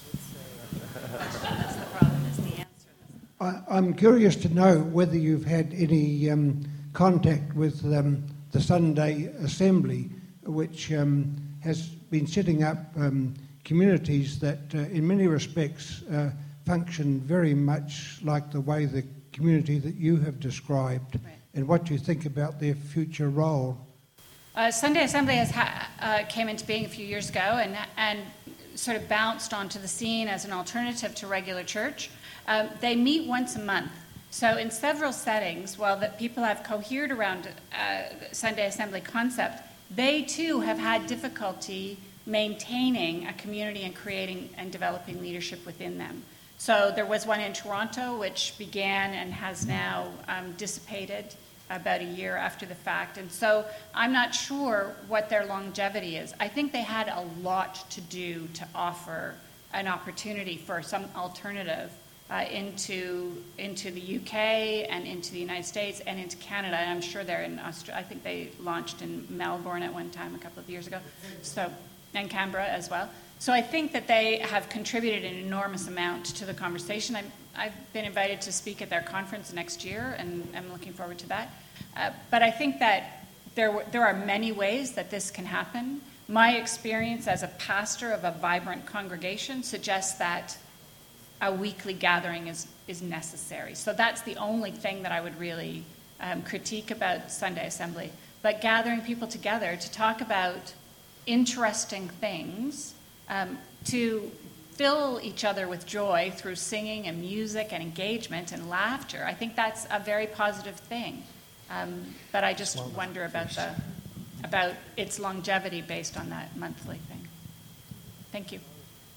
That's the problem, is the answer. I, I'm curious to know whether you've had any um, contact with um, the Sunday Assembly, which um, has been setting up um, communities that, uh, in many respects, uh, function very much like the way the community that you have described. Right. And what you think about their future role. Uh, Sunday Assembly has ha- uh, came into being a few years ago and and sort of bounced onto the scene as an alternative to regular church. Um, they meet once a month. So in several settings, while that people have cohered around uh, Sunday Assembly concept, they too have had difficulty maintaining a community and creating and developing leadership within them. So there was one in Toronto which began and has now um, dissipated about a year after the fact. And so I'm not sure what their longevity is. I think they had a lot to do to offer an opportunity for some alternative uh, into into the U K and into the United States and into Canada. And I'm sure they're in Australia. I think they launched in Melbourne at one time a couple of years ago. So, and Canberra as well. So I think that they have contributed an enormous amount to the conversation. I'm, I've been invited to speak at their conference next year, and I'm looking forward to that. Uh, but I think that there, there are many ways that this can happen. My experience as a pastor of a vibrant congregation suggests that a weekly gathering is, is necessary. So that's the only thing that I would really um, critique about Sunday Assembly. But gathering people together to talk about interesting things, Um, to fill each other with joy through singing and music and engagement and laughter. I think that's a very positive thing. Um, but I just wonder about the about its longevity based on that monthly thing. Thank you.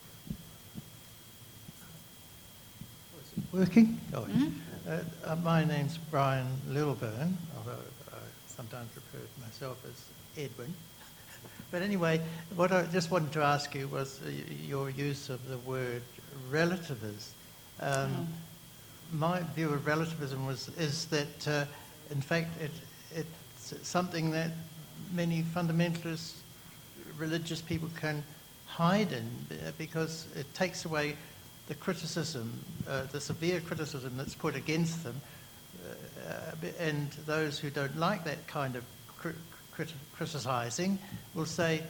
Working? Oh, Mm-hmm. uh, uh, my name's Brian Littleburn, although I sometimes refer to myself as Edwin. But anyway, what I just wanted to ask you was uh, your use of the word relativist. Um, Oh. My view of relativism was is that uh, in fact, it, it's something that many fundamentalist religious people can hide in, because it takes away the criticism, uh, the severe criticism that's put against them, uh, and those who don't like that kind of crit- crit- criticising will say,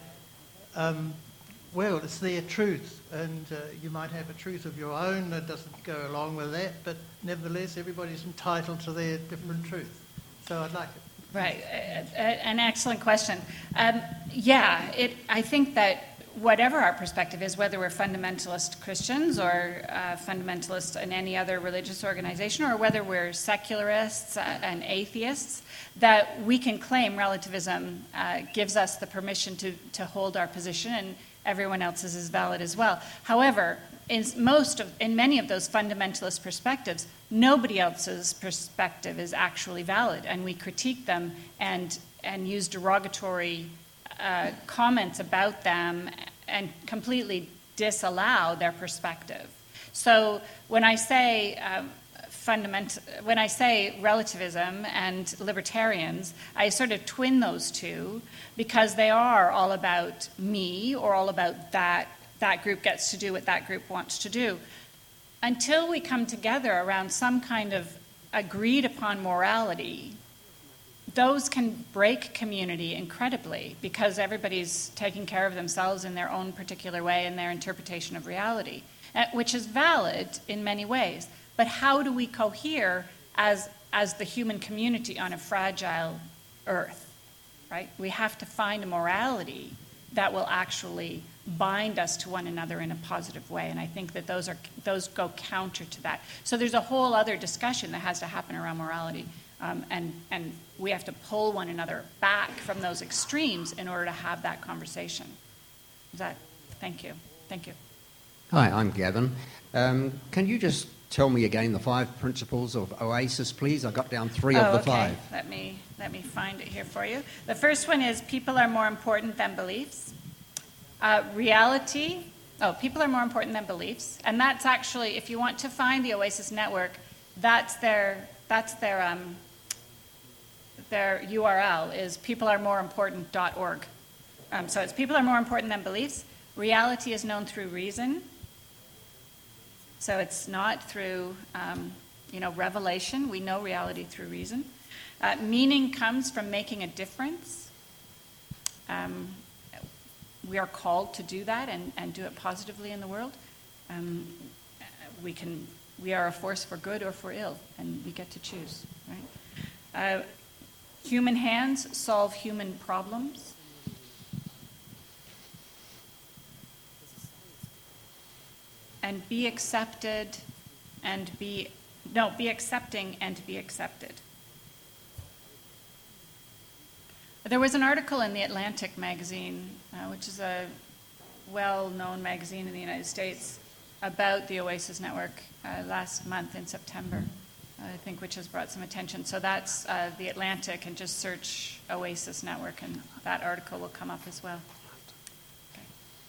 um, well, it's their truth, and uh, you might have a truth of your own that doesn't go along with that, but nevertheless, everybody's entitled to their different truth. So I'd like it. Right, uh, uh, an excellent question. Um, yeah, it, I think that whatever our perspective is, whether we're fundamentalist Christians or uh, fundamentalist in any other religious organization, or whether we're secularists uh, and atheists, that we can claim relativism uh, gives us the permission to, to hold our position, and everyone else's is valid as well. However, in most of, in many of those fundamentalist perspectives, nobody else's perspective is actually valid, and we critique them and and use derogatory uh, comments about them and completely disallow their perspective. So when I say um, fundament, when I say relativism and libertarians, I sort of twin those two, because they are all about me, or all about that that group gets to do what that group wants to do. Until we come together around some kind of agreed upon morality, those can break community incredibly, because everybody's taking care of themselves in their own particular way in their interpretation of reality, which is valid in many ways. But how do we cohere as, as the human community on a fragile earth, right? We have to find a morality that will actually bind us to one another in a positive way, and I think that those are those go counter to that. So there's a whole other discussion that has to happen around morality, um, and and we have to pull one another back from those extremes in order to have that conversation. Is that? Thank you. Thank you. Hi, I'm Gavin. Um, can you just tell me again the five principles of OASIS, please? I got down three oh, of the okay. five. Let me let me find it here for you. The first one is people are more important than beliefs. Uh, reality, oh, people are more important than beliefs. And that's actually, if you want to find the OASIS network, that's their, that's their, um, their U R L is people are more important dot org. Um, so it's people are more important than beliefs. Reality is known through reason. So it's not through, um, you know, revelation. We know reality through reason. Uh, meaning comes from making a difference. Um, We are called to do that and, and do it positively in the world. Um, we can, we are a force for good or for ill, and we get to choose, right? Uh, human hands solve human problems. And be accepted and be, no, be accepting and be accepted. There was an article in The Atlantic magazine, uh, which is a well-known magazine in the United States, about the OASIS network uh, last month in September, I think, which has brought some attention. So that's uh, The Atlantic, and just search OASIS network, and that article will come up as well. Okay.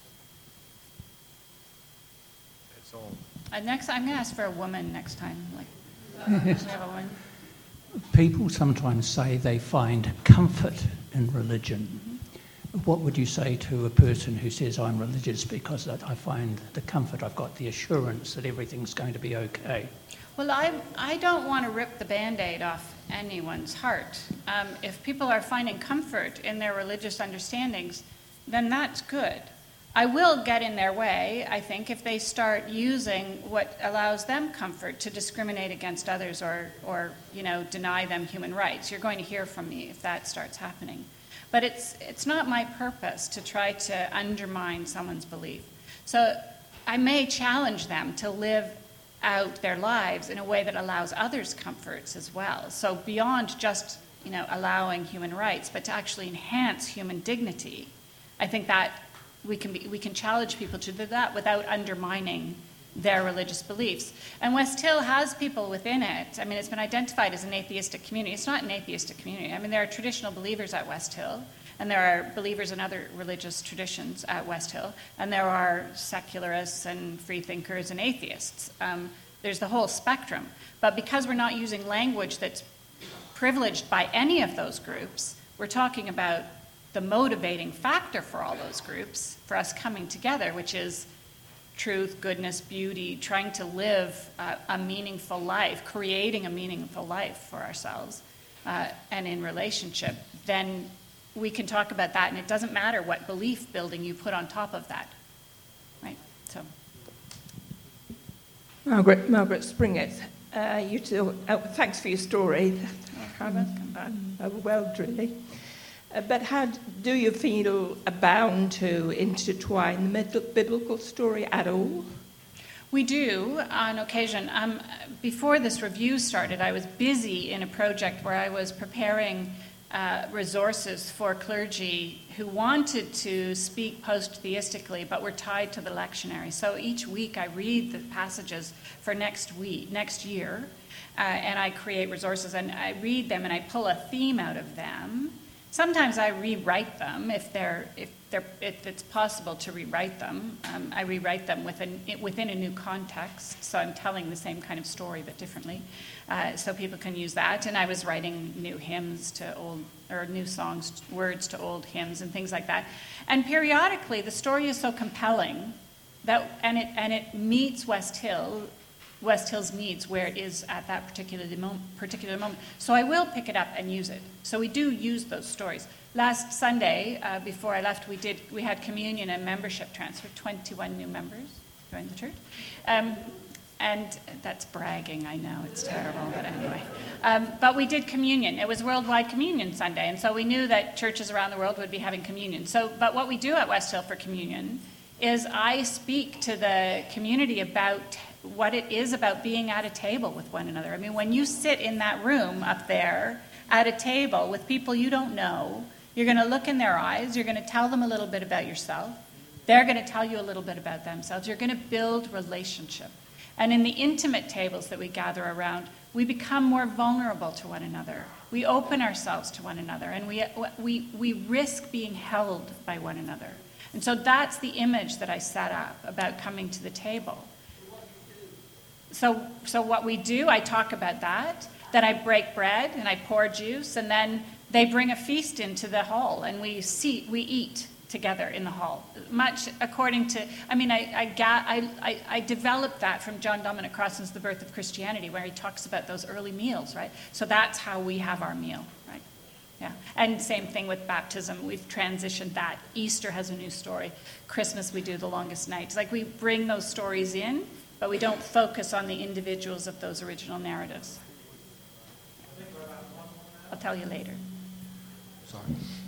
That's all. Uh, next, I'm going to ask for a woman next time. Like, uh, we have a woman. People sometimes say they find comfort in religion. Mm-hmm. What would you say to a person who says, I'm religious because I find the comfort, I've got the assurance that everything's going to be okay? Well, I, I don't want to rip the Band-Aid off anyone's heart. Um, if people are finding comfort in their religious understandings, then that's good. I will get in their way, I think, if they start using what allows them comfort to discriminate against others or, or, you know, deny them human rights. You're going to hear from me if that starts happening. But it's it's not my purpose to try to undermine someone's belief. So I may challenge them to live out their lives in a way that allows others comforts as well. So beyond just, you know, allowing human rights, but to actually enhance human dignity, I think that We can be, we can challenge people to do that without undermining their religious beliefs. And West Hill has people within it. I mean, it's been identified as an atheistic community. It's not an atheistic community. I mean, there are traditional believers at West Hill, and there are believers in other religious traditions at West Hill, and there are secularists and freethinkers and atheists. Um, there's the whole spectrum. But because we're not using language that's privileged by any of those groups. We're talking about the motivating factor for all those groups, for us coming together, which is truth, goodness, beauty, trying to live uh, a meaningful life, creating a meaningful life for ourselves uh, and in relationship. Then we can talk about that, and it doesn't matter what belief building you put on top of that, right? So, Margaret, Margaret Springett, uh, you two, oh, thanks for your story. Overwhelmed, really. Uh, but how do you feel bound to intertwine the biblical story at all? We do, on occasion. Um, before this review started, I was busy in a project where I was preparing uh, resources for clergy who wanted to speak post-theistically but were tied to the lectionary. So each week I read the passages for next week, next year, uh, and I create resources, and I read them and I pull a theme out of them. Sometimes I rewrite them if they're if they're if it's possible to rewrite them. Um, I rewrite them within within a new context, so I'm telling the same kind of story but differently, uh, so people can use that. And I was writing new hymns to old or new songs, words to old hymns, and things like that. And periodically, the story is so compelling that and it and it meets West Hill. West Hill's needs where it is at that particular moment, particular moment. So I will pick it up and use it. So we do use those stories. Last Sunday, uh, before I left, we did we had communion and membership transfer. twenty-one new members joined the church. Um, and that's bragging, I know, it's terrible, but anyway. Um, but we did communion. It was Worldwide Communion Sunday, and so we knew that churches around the world would be having communion. So, but what we do at West Hill for communion is I speak to the community about what it is about being at a table with one another. I mean, when you sit in that room up there at a table with people you don't know, you're going to look in their eyes, you're going to tell them a little bit about yourself, they're going to tell you a little bit about themselves, you're going to build relationship. And in the intimate tables that we gather around, we become more vulnerable to one another. We open ourselves to one another, and we, we, we risk being held by one another. And so that's the image that I set up about coming to the table. So, so what we do, I talk about that, then I break bread and I pour juice, and then they bring a feast into the hall, and we see, we eat together in the hall. Much according to, I mean, I I, I, I, I developed that from John Dominic Crossan's The Birth of Christianity, where he talks about those early meals, right? So that's how we have our meal, right? Yeah, and same thing with baptism. We've transitioned that. Easter has a new story. Christmas, we do the longest night. It's like we bring those stories in, but we don't focus on the individuals of those original narratives. I'll tell you later. Sorry.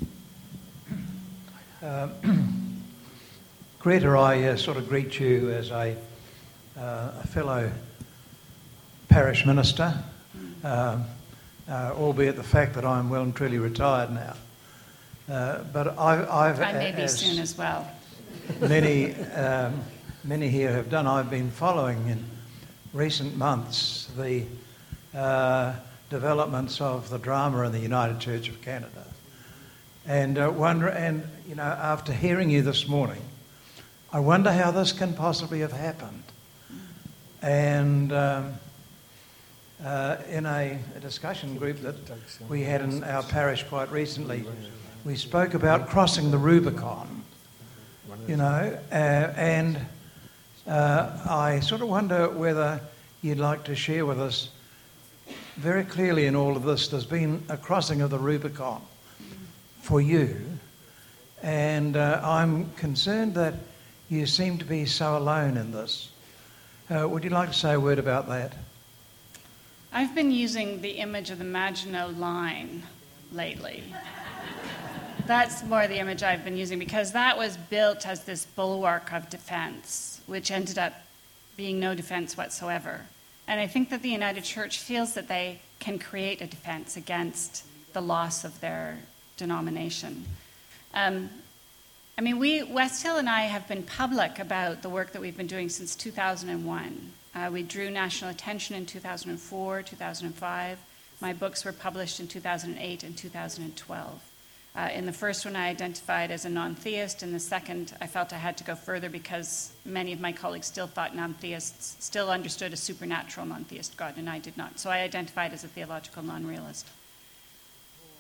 Uh, Greta, I uh, sort of greet you as a, uh, a fellow parish minister, uh, uh, albeit the fact that I'm well and truly retired now. Uh, but I, I've... I may be as soon as well. Many... Um, Many here have done. I've been following in recent months the uh, developments of the drama in the United Church of Canada, and uh, wonder. And you know, after hearing you this morning, I wonder how this can possibly have happened. And um, uh, in a, a discussion group that we had in our parish quite recently, we spoke about crossing the Rubicon. You know, uh, and. Uh, I sort of wonder whether you'd like to share with us, very clearly in all of this, there's been a crossing of the Rubicon for you, and uh, I'm concerned that you seem to be so alone in this. Uh, would you like to say a word about that? I've been using the image of the Maginot Line lately. That's more the image I've been using, because that was built as this bulwark of defense, which ended up being no defense whatsoever. And I think that the United Church feels that they can create a defense against the loss of their denomination. Um, I mean, we, West Hill and I have been public about the work that we've been doing since two thousand one. Uh, we drew national attention in two thousand four, two thousand five. My books were published in two thousand eight and two thousand twelve. Uh, in the first one, I identified as a non-theist. In the second, I felt I had to go further because many of my colleagues still thought non-theists still understood a supernatural non-theist God, and I did not. So I identified as a theological non-realist.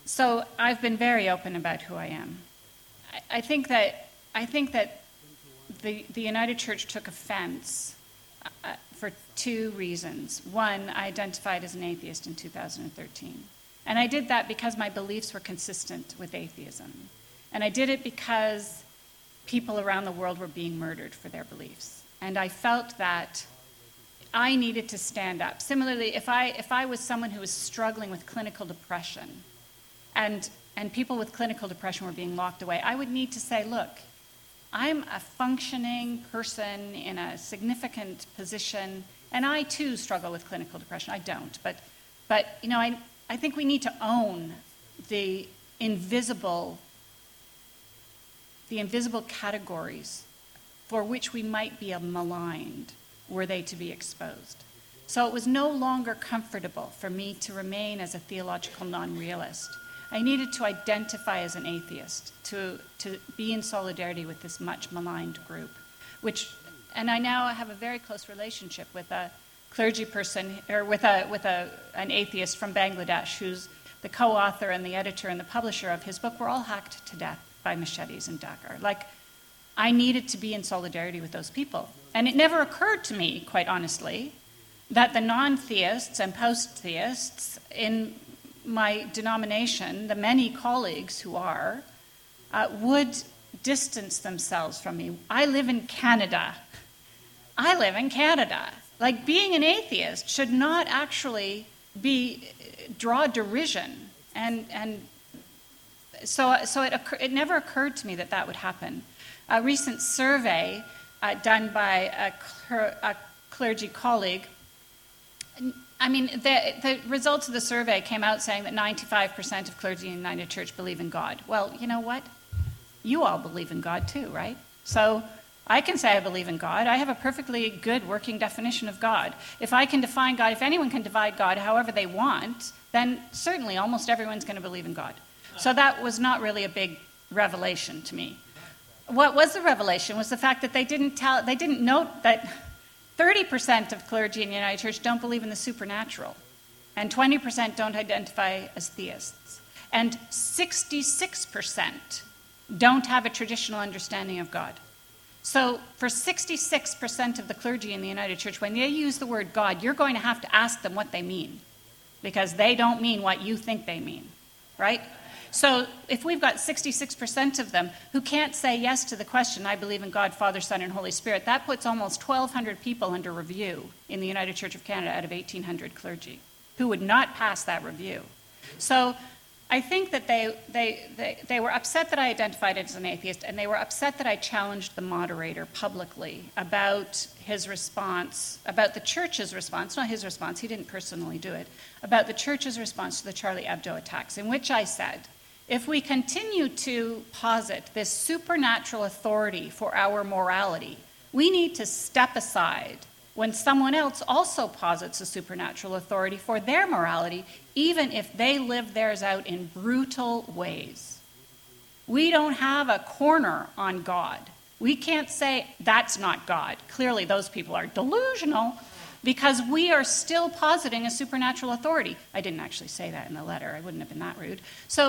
so I've been very open about who I am. I, I think that I think that the the United Church took offense uh, for two reasons. One, I identified as an atheist in two thousand thirteen. And I did that because my beliefs were consistent with atheism. And I did it because people around the world were being murdered for their beliefs. And I felt that I needed to stand up. Similarly, if I if I was someone who was struggling with clinical depression and and people with clinical depression were being locked away, I would need to say, look, I'm a functioning person in a significant position, and I too struggle with clinical depression. I don't, but but you know, I I think we need to own the invisible the invisible categories for which we might be maligned were they to be exposed. So it was no longer comfortable for me to remain as a theological non-realist. I needed to identify as an atheist, to, to be in solidarity with this much maligned group, which, and I now have a very close relationship with a clergy person, or with a with a an atheist from Bangladesh, who's the co-author and the editor and the publisher of his book. Were all hacked to death by machetes in Dhaka. Like, I needed to be in solidarity with those people. And it never occurred to me, quite honestly, that the non-theists and post-theists in my denomination, the many colleagues who are, uh, would distance themselves from me. I live in Canada. I live in Canada. Like, being an atheist should not actually be draw derision. And and so so it occur, it never occurred to me that that would happen. A recent survey uh, done by a, cler- a clergy colleague, I mean, the, the results of the survey came out saying that ninety-five percent of clergy in the United Church believe in God. Well, you know what? You all believe in God too, right? So I can say I believe in God. I have a perfectly good working definition of God. If I can define God, if anyone can divide God however they want, then certainly almost everyone's going to believe in God. So that was not really a big revelation to me. What was the revelation was the fact that they didn't tell, they didn't note that thirty percent of clergy in the United Church don't believe in the supernatural, and twenty percent don't identify as theists, and sixty-six percent don't have a traditional understanding of God. So for sixty-six percent of the clergy in the United Church, when they use the word God, you're going to have to ask them what they mean, because they don't mean what you think they mean, right? So if we've got sixty-six percent of them who can't say yes to the question, I believe in God, Father, Son, and Holy Spirit, that puts almost twelve hundred people under review in the United Church of Canada out of eighteen hundred clergy who would not pass that review. So I think that they, they, they, they were upset that I identified as an atheist, and they were upset that I challenged the moderator publicly about his response, about the church's response, not his response, he didn't personally do it, about the church's response to the Charlie Hebdo attacks, in which I said, if we continue to posit this supernatural authority for our morality, we need to step aside when someone else also posits a supernatural authority for their morality, even if they live theirs out in brutal ways. We don't have a corner on God. We can't say, that's not God. Clearly, those people are delusional, because we are still positing a supernatural authority. I didn't actually say that in the letter. I wouldn't have been that rude. So,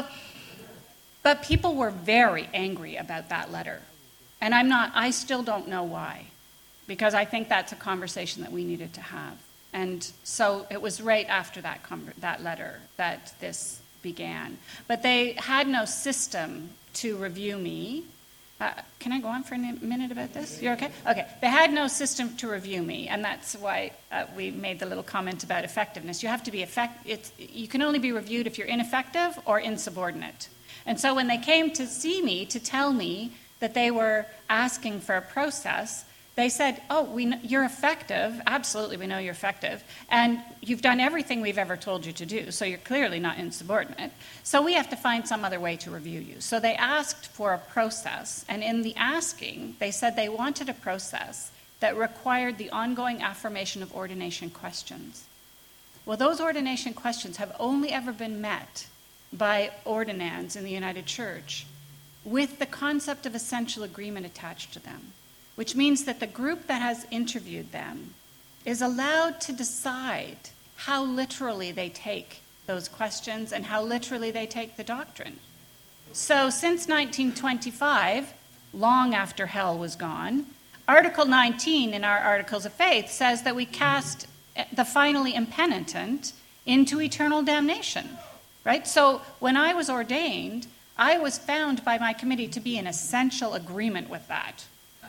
but people were very angry about that letter. And I'm not, I still don't know why, because I think that's a conversation that we needed to have. And so it was right after that com- that letter that this began. But they had no system to review me. Uh, can I go on for a minute about this? You're okay? Okay. They had no system to review me, and that's why uh, we made the little comment about effectiveness. You have to be effect- it's, you can only be reviewed if you're ineffective or insubordinate. And so when they came to see me to tell me that they were asking for a process, they said, oh, we know, you're effective. Absolutely, we know you're effective. And you've done everything we've ever told you to do, so you're clearly not insubordinate. So we have to find some other way to review you. So they asked for a process, and in the asking, they said they wanted a process that required the ongoing affirmation of ordination questions. Well, those ordination questions have only ever been met by ordinands in the United Church with the concept of essential agreement attached to them, which means that the group that has interviewed them is allowed to decide how literally they take those questions and how literally they take the doctrine. So since nineteen twenty-five, long after hell was gone, Article nineteen in our Articles of Faith says that we cast the finally impenitent into eternal damnation, right? So when I was ordained, I was found by my committee to be in essential agreement with that.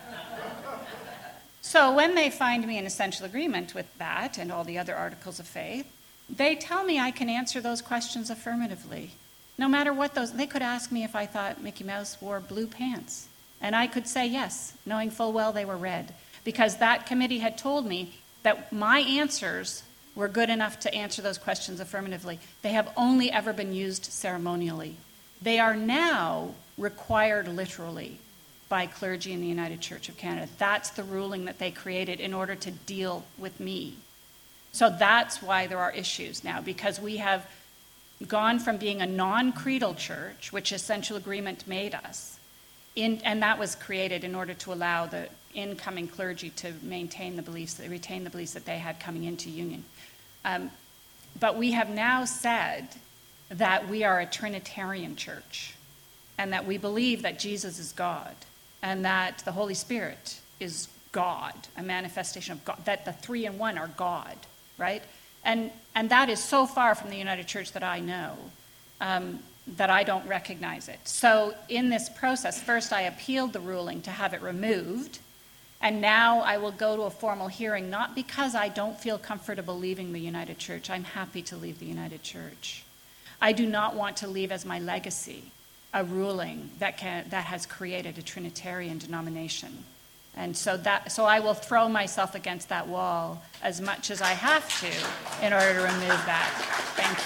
So when they find me in essential agreement with that and all the other Articles of Faith, they tell me I can answer those questions affirmatively. No matter what those, they could ask me if I thought Mickey Mouse wore blue pants. And I could say yes, knowing full well they were red, because that committee had told me that my answers were good enough to answer those questions affirmatively. They have only ever been used ceremonially. They are now required literally by clergy in the United Church of Canada. That's the ruling that they created in order to deal with me. So that's why there are issues now, because we have gone from being a non-creedal church, which essential agreement made us, in, and that was created in order to allow the incoming clergy to maintain the beliefs, that retain the beliefs that they had coming into union. Um, but we have now said that we are a Trinitarian church, and that we believe that Jesus is God, and that the Holy Spirit is God, a manifestation of God, that the three in one are God, right? And and that is so far from the United Church that I know, um, that I don't recognize it. So in this process, first I appealed the ruling to have it removed, and now I will go to a formal hearing, not because I don't feel comfortable leaving the United Church. I'm happy to leave the United Church. I do not want to leave as my legacy a ruling that can that has created a Trinitarian denomination. And so that so I will throw myself against that wall as much as I have to in order to remove that. Thank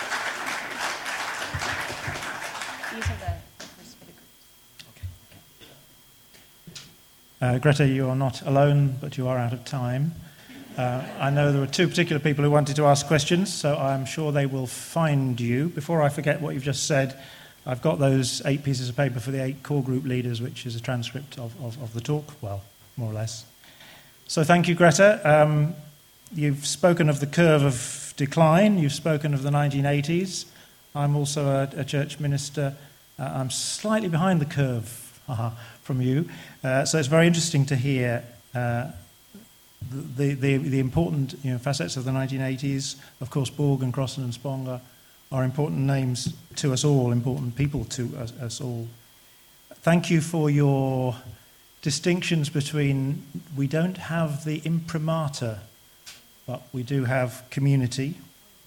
you. These are the first bit of groups. Uh, Greta, you are not alone, but you are out of time. Uh, I know there were two particular people who wanted to ask questions, so I'm sure they will find you. Before I forget what you've just said, I've got those eight pieces of paper for the eight core group leaders, which is a transcript of, of, of the talk, well, more or less. So thank you, Greta. Um, you've spoken of the curve of decline. You've spoken of the nineteen eighties. I'm also a, a church minister. Uh, I'm slightly behind the curve haha, from you. Uh, so it's very interesting to hear uh, the, the, the important you know, facets of the nineteen eighties. Of course, Borg and Crossan and Spong are important names to us all, important people to us, us all. Thank you for your distinctions between, we don't have the imprimatur, but we do have community,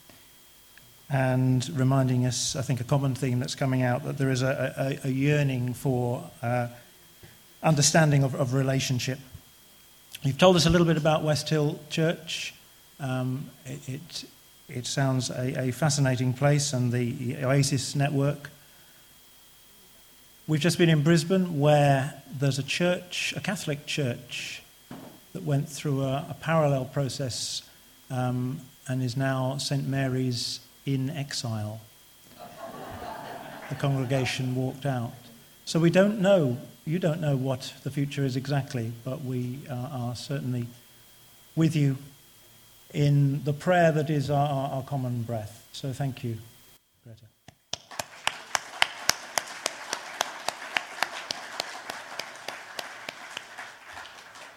and reminding us, I think, a common theme that's coming out, that there is a, a, a yearning for uh, understanding of, of relationship. You've told us a little bit about West Hill Church. Um, it, it It sounds a, a fascinating place, and the Oasis network. We've just been in Brisbane, where there's a church, a Catholic church, that went through a, a parallel process um, and is now Saint Mary's in exile. The congregation walked out. So we don't know, you don't know what the future is exactly, but we are, are certainly with you in the prayer that is our, our common breath. So thank you, Greta.